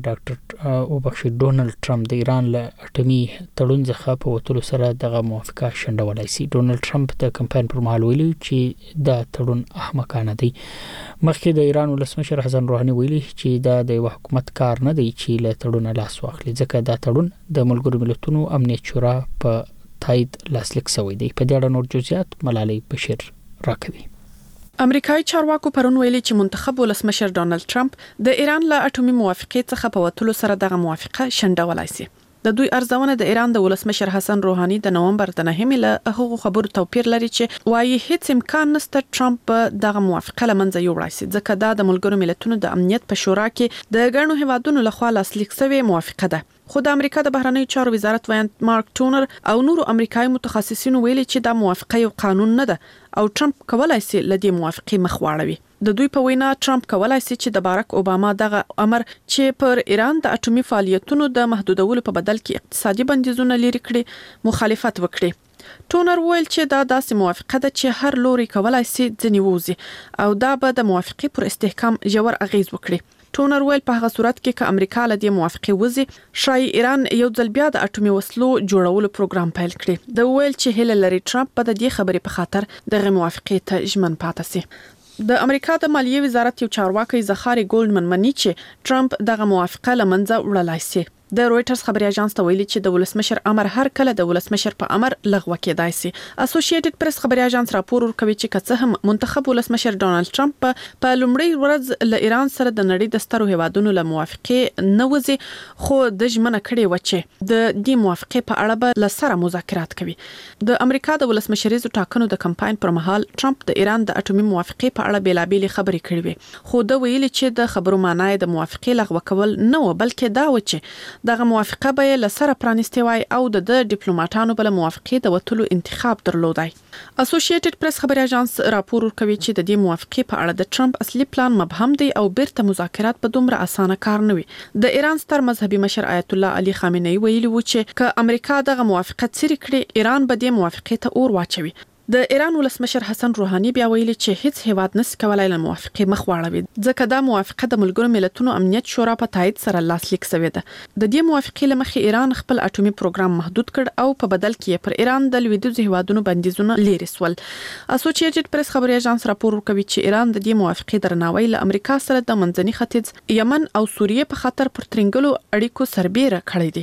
ډاکټر ډونالد ټرمپ د ایران له اټومي تړون څخه په وتلو سره دغه موافقه شنډولای شي. ډونالد ټرمپ د کمپاین پر مهال ویلي چې دا تړون احمقانه دی. مخکې د ایران ولسمشر حسن روحاني ویلي چې دا د یو حکومت کار نه دی چې له تړون لاس واخلي، ځکه دا تړون د ملګرو ملتونو امنیت شورا په تایید لاسلیک شوی دی. په دې اړه نور جزئیات ملالۍ بشیر راکوي. امریکایي چارواکو پرون ویلي چې منتخب ولسمشر ډونالد ټرمپ د ایران له اټومي موافقې څخه په وتلو سره دغه موافقه شنډولای شي. د دوی ارزونه د ایران د ولسمشر حسن روحاني د نومبر د 9 له هغو خبرو توپیر لري چې وايي هیڅ امکان نشته ټرمپ دغه موافقه لمنځه یوړای شي، ځکه دا د ملګرو ملتونو د امنیت په شورا کې د ګڼو هیوادونو لخوا لاسلیک شوی موافقه ده. خو د امریکا د بهرنیو چارو وزارت ویاند مارک ټونر او نورو امریکایي متخصصینو ویلي چې دا موافقه یو قانون نه ده او ټرمپ کولای شي له دې موافقې مخ واړوي. د دوی په وینا ټرمپ کولای شي چې د باراک اوباما دغه امر چې پر ایران د اټومي فعالیتونو د محدودولو په بدل کې اقتصادي بندیزونه لري کړي مخالفت وکړي. ټونر ویل چې دا داسې موافقه ده چې هر لوري کولای شي ځنی ووزي او دا به د موافقې پر استحکام ژور اغیز وکړي. ټونر ویل په هغه صورت کې چې امریکا له دې موافقې وزي، شاید ایران یو ځل بیا د اټومي وسلو جوړولو پروګرام پیل کړي. د ویل چې هیله لري ټرمپ په دې خبرې په خاطر دغه موافقې ته ژمن پاتې شي. د امریکا د مالیې وزارت یو چارواکي زخاري ګولډمن مني چې ټرمپ دغه موافقه لمنځه وړلای شي. د رويټرز خبري اژانس ته ویلي چې د ولسمشر امر هر کله د ولسمشر په امر لغوه کېدای شي. اسوسییټډ پریس خبري اژانس راپور ورکوي چې که هم منتخب ولسمشر ډونالد ټرمپ په لومړی ورځ له ایران سره د نړۍ د سترو هیوادونو له موافقې نه وځي، خو د ژمنه کړې و چې د دې موافقې په اړه به له سره مذاکرات کوي. د امریکا د ولسمشریزو ټاکنو د کمپاین پر مهال ټرمپ د ایران د اټومي موافقې په اړه بیلابېلې خبرې کړې وي، خو د ویلي چې د خبرو معنی د موافقې لغوه کول نه و، بلکې دا و چې دغه موافقه به له سره پرانیستي وای او د ډیپلوماټانو بل موافقه د وټلو انتخاب درلودای. اسوسییټډ پریس خبري اژانس راپور ورکوي چې د دې موافقه په اړه د ټرمپ اصلي پلان مبهم دی او بیرته مذاکرات په دومره اسانه کار نه وي. د ایران ستر مذهبي مشر آیت الله علي خامنه‌ای ویلي و چې که امریکا دغه موافقه څیرې کړي، ایران به د موافقه ته اور واچوي. د ایران ولسمشر حسن روحاني بیا ویلي چې هیڅ هیواد نس کولای له موافقه مخ واړوي، ځکه دا موافقه د ملګرو ملتونو امنیت شورا په تایید سره لاسلیک شوې ده. د دې موافقې لمخې ایران خپل اټومي پروګرام محدود کړ او په بدل کې پر ایران د لویدیځو هیوادونو بندیزونه لري سول. اسوسییټډ پریس خبري اژانس راپور ورکوي چې ایران د دې موافقې درناوی له امریکا سره د منځني ختیځ، یمن او سوریه په خطر پر ترنګلو اړیکو سربېره کړی دی.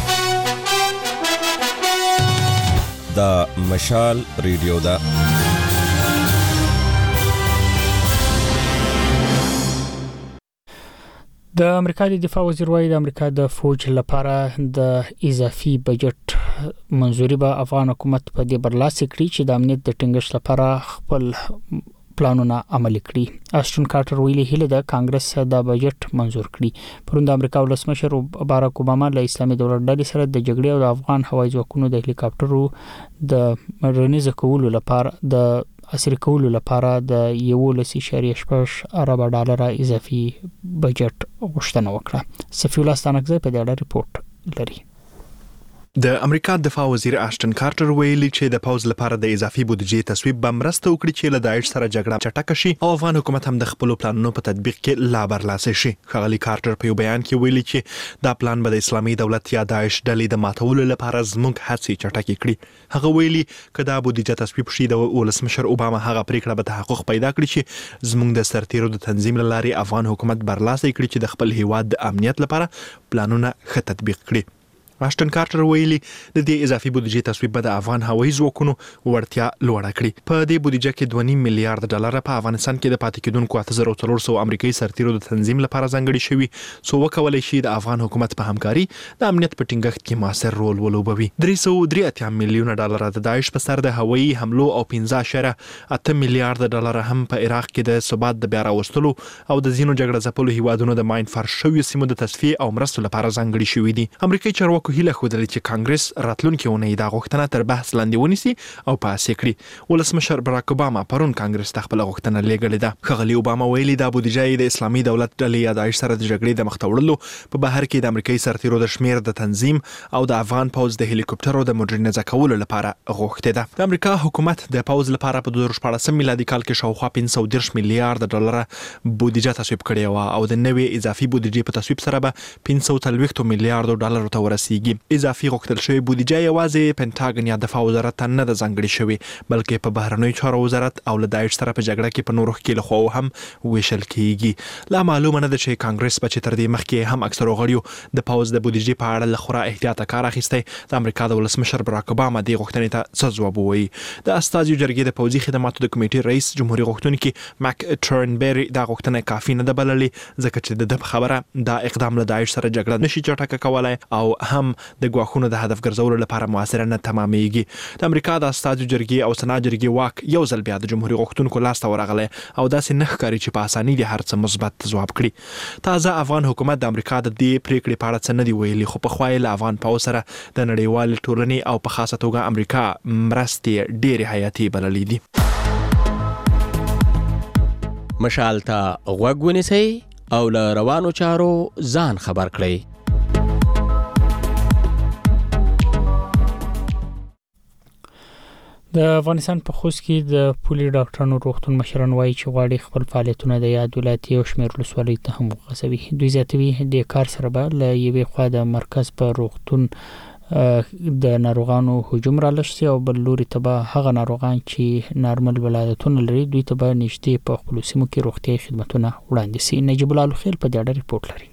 دا مشال ریډیو دا د امریکا د دفاع وزیر وايي د امریکا د فوج لپاره د اضافي بجټ منځوري به افغان حکومت په دې برلاسي کړي چې د امنیت د ټینګښت لپاره خپل پلانونه عملي کړي. اشټون کارټر ویلي هله د کانګرس د بجټ منزور کړي. پرون د امریکا ولسمشر باراک اوباما له اسلامي دولت ډلې سره د جګړې او د افغان هوایي ځواکونو د هلیکاپټرو د مډرنیزه کولو لپاره د عصري کولو لپاره د 1.8 ارب ډالر اضافي بجټ غوښتنه وکړه. صفی الله ستانکزی په دې اړه ریپورت لري. د امریکا دفاع وزیر اشټن کارټر ویلي چې د پوز لپاره د اضافي بودیجې تصویب به مرسته وکړي چې له داعش سره جګړه چټکه شي او افغان حکومت هم د خپل پلانونو په تطبیق کې لا برلاسي شي. ښاغلي کارټر په یو بیان کې ویلي چې دا پلان به د اسلامي دولت یا داعش ډلې د ماتولو لپاره زموږ هڅې چټکې کړي. هغه ویلي چې دا بودیجه تصویب شي د ولسمشر اوباما هغه پریکړه به تحقق پیدا کړي چې زموږ د سرتیرو د تنظیم لاري افغان حکومت برلاسي کړي چې د خپل هیواد د امنیت لپاره پلانونه ښه تطبیق کړي. اشټن کارټر ویلي د دې اضافي بودیجې تصویب به د افغان هوایي ځواکونو وړتیا لوړه کړي. په دې بودیجه کې 2.5 میلیارډ ډالر په افغانستان کې د پاتې کېدونکو 8400 امریکایي سرتیرو د تنظیم لپاره ځانګړي شوي، څو وکولای شي د افغان حکومت په همکاري د امنیت په ټینګښت کې موثر رول ولوبوي. 383 میلیونه ډالر د داعش په سر د هوایي حملو او 15.8 میلیارډ ډالر هم په عراق کې د ثبات د بیا راوستلو او د ځینو جګړه ځپلو هیوادونو د ماین فرش شویو سیمو د تصفیه او مرستو لپاره ځانګړي شوي دي. امریکایي چارواکو خلکو هیله خوده چې کانګرس راتلونکي اونۍ دا غوښتنه تر بحث لاندې ونیسي او پاسې کړي. ولسمشر براک اوباما پرون کانګرس ته خپل غوښتنه لیږلې ده. ښاغلي اوباما ویلي دا بودیجه د اسلامي دولت ډلې یا داعش سره د جګړې د مخ ته وړلو په بهر کې د امریکایي سرتیرو د شمیر د تنظیم او د افغان پوځ د هلیکوپټرو د موډرنایزه کولو لپاره غوښتې ده. د امریکا حکومت د پوځ لپاره په 2014 میلادي کال کې شاوخوا 530 میلیارډ ډالر بودیجه تصویب کړې و او د نوې اضافي بودیجې په تصویب سره به 530 میلیارډ ډالر ته ورسیږي. اضافي غوښتل شوی بودیجه یوازې پینټاګن یا دفاع وزارت ته نه د ځانګړي شوی بلکې په بهرنیو چارو وزارت او له داعش سره په جګړه کې په نورو کې له خو هم ویشل کیږي. لا معلومه نه ده چې کانګرس به تر دې مخکې هم اکثرو غړیو د پوز د بودیجې په اړه لخوا احتیاط کار اخیستی. د امریکا د ولسمشر براک اوباما د غوښتنې ته څه جواب وایي. د استازیو جرګې د پوځي خدماتو د کمیټې رئیس جمهوریت غوښتونکي ماک ټرنبری دا غوښتنه کافي نه ده بللې ځکه چې د خبره دا اقدام له داعش سره جګړه نشي چټکه کولای او هم د ګواښونو د هدف ګرځولو لپاره موثر نه تمامېږي. د امریکا د استازیو جرګې او سنا جرګې واک یو ځل بیا د جمهوریت غوښتونکو لاس ته ورغلی او داسې نه ښکاري چې په اسانۍ د هر څه مثبت جواب کړي. تازه افغان حکومت د امریکا د دې پریکړې په اړه څه نه دی ویلي خو په خوا یې له افغان پوځ سره د نړیوال ټولنې او په خاصه توګه امریکا مرستې ډېرې حیاتي بللې دي. مشال ته غوږ ونیسئ او له روانو چارو ځان خبر کړئ. د افغانستان په خوست کې د پولي ډاکټرانو روغتون مشران وایي چې غواړي خپل فعالیتونه د یاد ولایتي او شمېر ولسوالیو ته هم وغځوي. دوی زیاتوي د کار سره به له یوې خوا د مرکز په روغتون د ناروغانو هجوم را لشي او بل لوري ته به هغه ناروغان چې نارمل ولادتونه لري دوی ته به نږدې په خپل سیمو کې روغتیايي خدماتونه وړاندې شي. نجیب الله خیل په دې اړه ریپورت لري.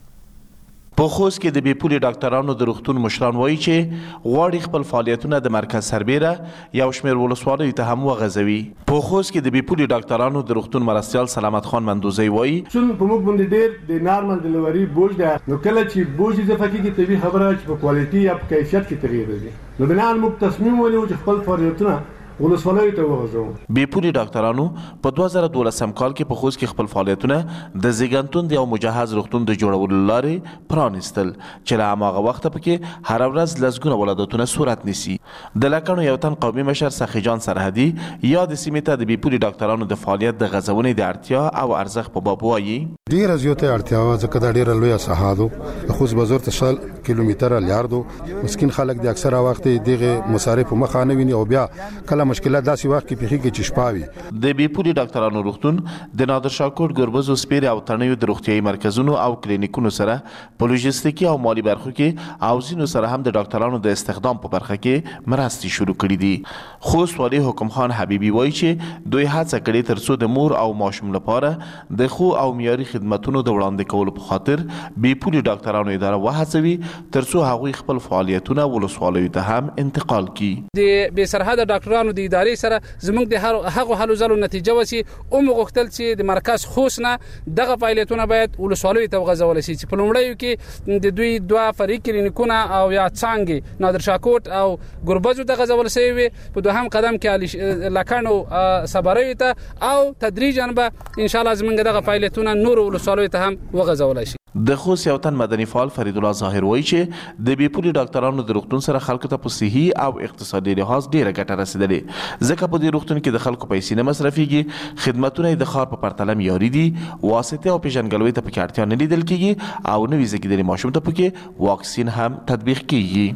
په خوست کې د بیپولي ډاکټرانو د روغتون مشران وایي چې غواړي خپل فعالیتونه د مرکز سربیره یو شمېر ولسوالیو ته هم وغځوي. په خوست کې د بیپولي ډاکټرانو د روغتون مرستیال سلامت خان مندوزی وایي څون په موږ باندې ډېر د نارمل ډیلیوري بوج ده نو کله چې بوج اضافه کیږي طبي خبره چې په کوالټي یا په کیفیت کې تغییر راځي نو بنان موږ تصمیم ونیو چې خپل فعالیتونه ولسوالیو ته وغځو. بیپولي ډاکټرانو په 2012 کال کې په خوست کې خپل فعالیتونه د زیږنتون د یو مجهز روغتون د جوړولو لارې پرانیستل چې له هماغه وخته پکې هر ورځ لسګونه ولادتونه صورت نیسي. د لکڼو یو تن قومي مشر سخي جان سرحدي یا د سیمې ته د بیپولي ډاکټرانو د فعالیت د غځونې د اړتیا او ارزښت په باب وایي ډیره زیاته اړتیا و ځکه دا ډیره لویه ساحه ده. خوست بازار ته 100 کیلومتره لیاردو مسکین خلک د اکثره وخت دغه مصارف مخه نه ویني او بیا کله مشکلات داسې وخت کې پیږي چې شپاوي. د بیپولي ډاکټرانو روغتون د نادر شاه کوټ ګربز او سپیر او تنیو د روغتیايي مرکزونو او کلینیکونو سره په لوجستیکي او مالی برخو کې او زینو سره هم د ډاکټرانو د استخدام په برخه کې مرستې شروع کړې دي. خوست والي حکم خان حبیبي وایي چې دوی هڅه کړې ترڅو د مور او ماشوم لپاره د خو او معیاري خدماتونو د وړاندې کولو په خاطر بیپولي ډاکټرانو اداره وهڅوي ترڅو هغوی خپل فعالیتونه ولسوالیو ته هم انتقال کړي. د بې سرحده ډاکټرانو د ادارې سره زموږ د هغو هلو ځلو نتیجه وسی او موږ غوښتل چې د مرکز خوست نه دغه فعالیتونه باید ولسوالیو ته وغځول شي چې په لومړیو کې د دوی دوه فرعي کلینیکونه او یا څانګې نادر شاه کوټ او ګربزو ته غځول شوی په دوهم قدم کې لکڼو صبریو ته او تدریجا به ان شاء الله زموږ دغه فعالیتونه نور ولسوالیو ته هم وغځول شي. د خوست یو تن مدني فعال فرید الله ظاهر وایي چې د بیپولي ډاکټرانو د روغتون سره خلکو ته په صحي او اقتصادي لحاظ ډیره ګټه رسیدلې ځکه په دې روغتون کې د خلکو پیسې نه مصرفيږي خدماتونه د ښار په پرتله معیاري دي واسطه او پیژنګلوي ته پکې اړتیا نه لیدل کیږي او نوې زیږیدلي ماشوم ته پکې واکسین هم تطبیق کیږي.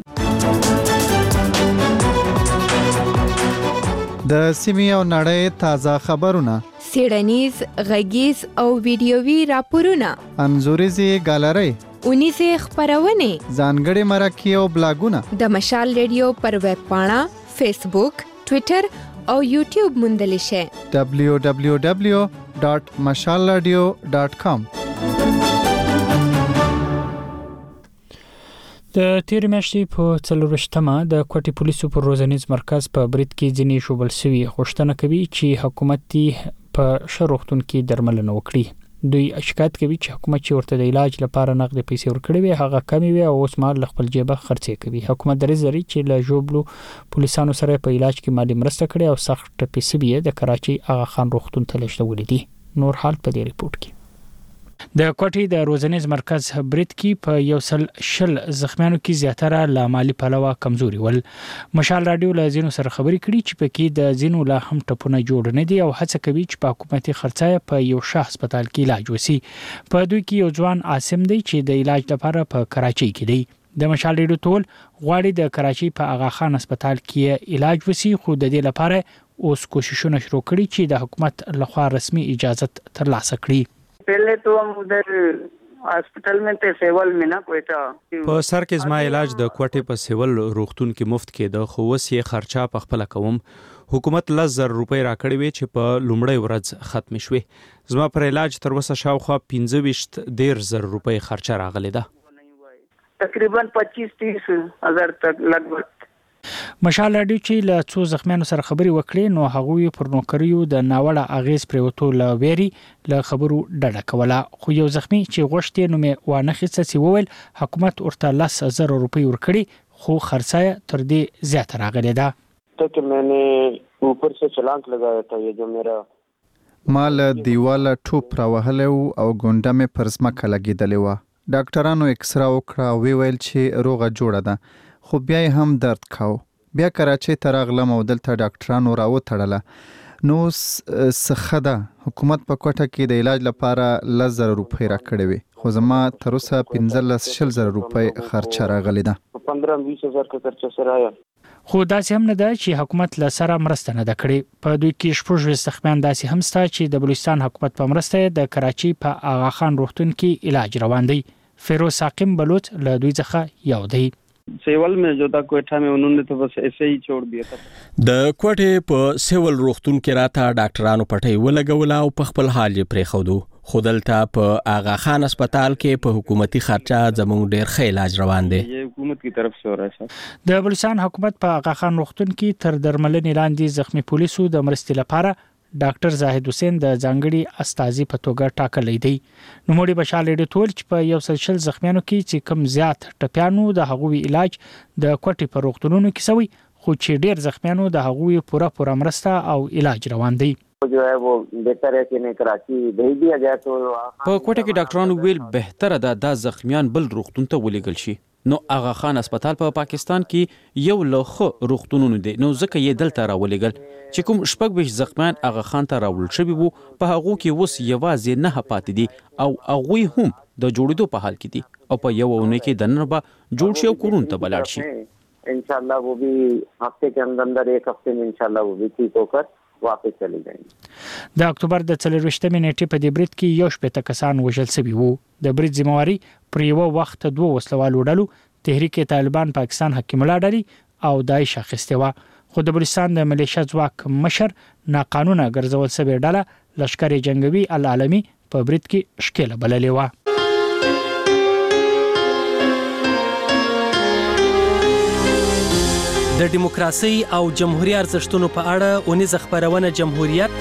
د سیمې او نړۍ تازه خبرونه سیړنیز غږیز او ویډیووي راپورونه انځوریزي ګالري اونیزه خبرونه ځانګړي مرکې او بلاګونه د مشال ریډیو پر ویب پاڼه فیسبوک ټوئیټر او یوټیوب موندلی شئ www.mashalradio.com. د تیر میاشتې په 24مه د کوټي پولیسو پر روزنیز مرکز په برید کې ځینې شوبل شوي غوښتنه کوي چې حکومت په شروختون کې درملنه وکړي. دوی شکایت کوي چې حکومت چې ورته د علاج لپاره نقد پیسې ورکړي وي هغه کمی وي او اوس مال خپل جیبه خرڅې کوي. حکومت درې زری چې له جوبلو پولیسانو سره په علاج کې مالی مرسته کړي او سخت پیسې به د کراچي اغا خان روغتون ته لېږدولې دي. نور حال په دې ریپورت کې د کوټې د روزنیز مرکز برید کې په 110 زخمیانو کې زیاتره له مالی پلوه کمزوري ول. مشال رادیو له زینو سره خبرې کړي چې پکې د زینو لا هم ټپونه جوړ نه دي او هڅه کوي چې په حکومتي خرڅه په یو شاه هسپتال کې علاج وسی. په دوی کې یو ځوان عاصم دی چې د علاج لپاره په کراچۍ کې دی. د مشال رادیو ټول غواړي د کراچۍ په آغا خان هسپتال کې علاج وسی، خو د دې لپاره اوس کوششونه شروع کړي چې د حکومت لخوا رسمي اجازه ترلاسه کړي. पहले तो हम उधर हॉस्पिटल में थे सेवल में ना कोयटा په سر کې زما علاج د کوټې په سیول روغتون کې مفت کېده، خو اوس یې خرچه په خپل کوم. حکومت 10,000 روپۍ راکړې وې چې په لومړۍ ورځ ختم شوې. زما پر علاج تر اوسه شاوخوا 15,000 روپۍ خرچه راغلې ده. تقریبا 25-30 هزار تک لګبګ. مشال رادیو چې له څو زخمیانو سره خبرې وکړې نو هغوی پر نوکریو د ناوړه اغیز پریوتو له ویري له خبرو ډډه کوله، خو یو زخمی چې غوښتي نو مې وانه خسته سی وویل حکومت ورته 10,000 روپۍ ورکړي، خو خرڅه تر دې زیاته راغلې ده. तो मैंने ऊपर से छलांग लगाया था, ये जो मेरा مال دیواله ټوپ راوهلی او ګونډه مې پر ځمکه لګېدلې وه. ډاکټرانو اکسرا وکړه او ویل چې روغه جوړه ده، خو بیا هم درد کاو. بیا کراچۍ ته راغلم او دلته ډاکټرانو راوتړله. نو څه ده حکومت په کوټه کې د علاج لپاره 10,000 روپۍ راکړې وې، خو زما تر اوسه 15,000 روپۍ خرچه راغلې ده. 15-20 هزار کا خرچه سره آیا. خو داسې هم نه ده چې حکومت له سره مرسته نه ده کړې. په دوی کې 16 زخمیان داسې هم سته چې د بلوچستان حکومت په مرسته د کراچۍ په آغا خان روغتون کې علاج روان دی. فیروز ساقم بلوچ له دوی څخه یو دی. सेवल में जो था कोयटा में उन्होंने तो बस ऐसे ही छोड़ दिया था. د کوټې په سیول روغتون کې راته ډاکټرانو پټۍ ولګوله او په خپل حال یې پرېښودو، خو دلته په آغا خان هسپتال کې په حکومتي خرچه زموږ ډېر ښه علاج روان دی. یہ حکومت کی طرف سے ہو رہا ہے. د بلوچستان حکومت په آغا خان روغتون کې تر درملنې لاندې زخمی پولیسو د مرستې لپاره ډاکټر زاهد حسین د ځانګړي استازي په توګه ټاکلی دی. نوموړي مشال رادیو ټول چې په 110 زخمیانو کې چې کم زیات ټپیانو د هغوی علاج د کوټې په روغتونونو کې سوی، خو چې ډیر زخمیانو د هغوی پوره مرسته او علاج روان دی. जो है वो बेहतर है कि नहीं कराची भेज दिया जाए. तो په کوټه کې ډاکټرانو ویل بهتره ده د زخمیان بل روغتون ته ولېږل شي. نو آغا خان هسپتال په پاکستان کې یو له روغتونونو دی، نو ځکه یې دلته راولېږل چې کوم 26 زخمیان آغا خان ته راوړل شوي وو. په هغو کې اوس یوازې 9 پاتې دي او هغوی هم د جوړېدو په حال کې دي او په یو اونۍ کې د نن به جوړ شي او کورونو ته بلاړ شي. इंशाल्लाह वो भी हफ्ते के अंदर 1 हफ्ते में इंशाल्लाह वो भी ठीक होकर واپس چلی جائیں. د اکتوبر د 24 نیټې په دې برید کې 18 کسان وژل شوي وو. د برید ذمہواری پر یو وخت 2 وسلوالو ډلو تحریک طالبان پاکستان حکیم الله ډلې او داعش اخیسته و، خو د بلوچستان د ملیشیا ځواک مشر ناقانونه ګرځول شوی ډله لشکر جنگوي العالمي په برید کې شکیله بللې و. د دیموکراسي او جمهوریت ارزښتونو په اړه اونیزه خبرونه جمهوریت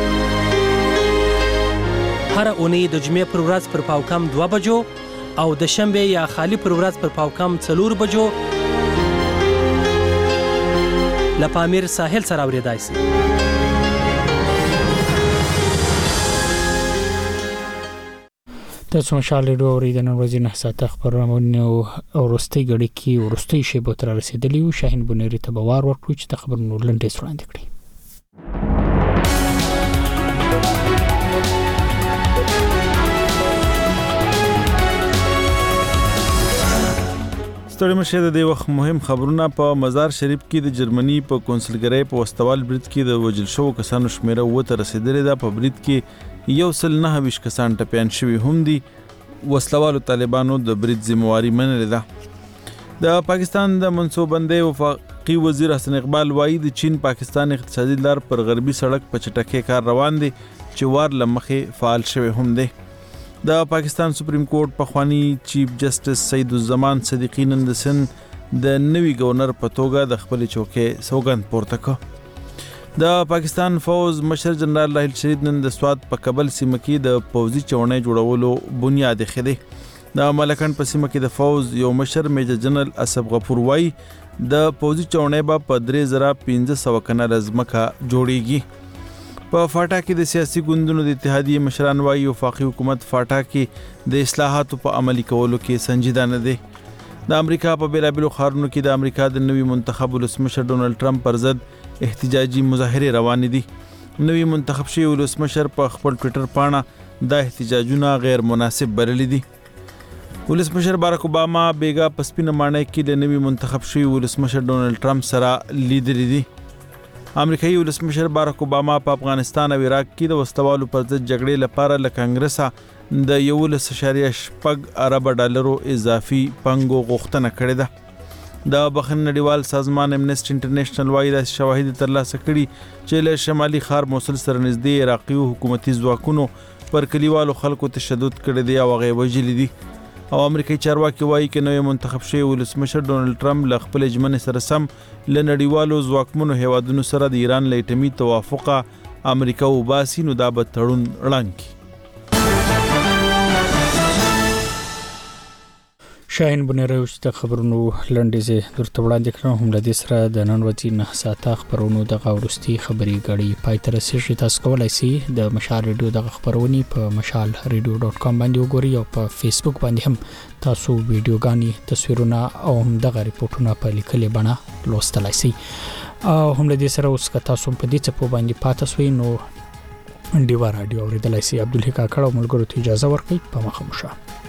هر اونۍ د جمعې پر ورځ پر پاوکم 2 بجو او د شنبه یا خالی پر ورځ پر پاوکم 4 بجو لپامیر ساحل سره اوریدای شي. د مشال رادیو اوریدنه ورځې 9 ساعته خبرونه او وروستۍ غړي کې وروستۍ شیبه تر رسیدلی او شاهین بنيري ته بوار ورکړو چې د خبرونو لنډه وړاندې کړي. ستړي مشه د دې وخت مهم خبرونه. په مزار شریف کې د جرمني په کونسلګرۍ په واستوال برید کې د وژل شو کسانو شمیره وته رسیدلې ده. په برید کې 129 کسان ټپیان شوي هم دي. وسلوالو طالبانو د برید ذمہواری منلې ده. د پاکستان د منصوبندۍ وفاقي وزیر حسن اقبال وایي د چین پاکستان اقتصادي لار پر غربي سړک په چټکۍ کار روان دي چې وار لمخې فعال شوی هم دی. د پاکستان سپریم کورټ پخوانی چیف جسټس سید الزمان صدیقی نن د سند د نوي گورنر په توګه د خپل چوکۍ سوګند پورته کړ. د پاکستان فوز مشر جنرال راحیل شرید نن د سوات په کابل سیمه کې د پوځي چوڼۍ جوړولو بنیاد ایښی. د ملکن په سیمه کې د فوز یو مشر میجر جنرال اسب غفور وایي د پوځي چوڼۍ به په 3500 کناله ځمکه جوړیږي. په فاټا کې د سیاسي ګوندونو د اتحادیې مشران وايي وفاقي حکومت فاټا کې د اصلاحاتو په عملي کولو کې سنجیده نه دی. د امریکا په بیلابیلو ښارونو کې د امریکا د نوي منتخب ولسمشر ډونالد ټرمپ پر ضد احتجاجي مظاهرې روانې دي. نوي منتخب شوی ولسمشر په خپل ټویټر پاڼه دا احتجاجونه غیر مناسب بللي دي. ولسمشر بارک اوباما بیګا په سپینه ماڼۍ کې د نوي منتخب شوی ولسمشر ډونالد ټرمپ سره لیدلي دي. امریکایي ولسمشر بارک اوباما په افغانستان او عراق کې د وسلوالو پر ضد جګړې لپاره له کانګرسه د 11.8 ارب ډالرو اضافي پنګو غوښتنه کړې ده. د بخښنې نړیوال سازمان امنیسټي انټرنیشنل وايي د شواهد ترلاسه کړي چې له شمالي ښار موصل سره نږدې عراقي حکومتي ځواکونو پر کلیوالو خلکو تشدد کړی دی او هغه وژلي دي. او امریکایي چارواکي وایي چې نوی منتخب شوی ولسمشر ډونالد ټرمپ له خپل ژمنې سره سم له نړیوالو ځواکمنو هیوادونو سره د ایران له اټومي توافقه امریکا وباسي نو دا به تړون ړنګ کړي. شاهین بنیروش د خبرونو لنډیزې درته وړاندې کړم. هم له دې سره د نن ورځې 9 ساعته خبرونو دغه وروستي خبري غړي پای ته رسېږي. تاسو کولی شئ د مشال ریډیو دغه خبرونه په mashalradio.com باندې وګورئ او په فیسبوک باندې هم تاسو ویډیوګانې تصویرونه او هم دغه ریپورتونه په لیکلې بڼه لوستلای شئ. او هم له دې سره اوس که تاسو په دې څه باندې پاتې شئ نو ډیوا رادیو اوریدلای شئ. عبدالحق کاکړ او ملګرو ته اجازه ورکړئ. په مخه مو شه.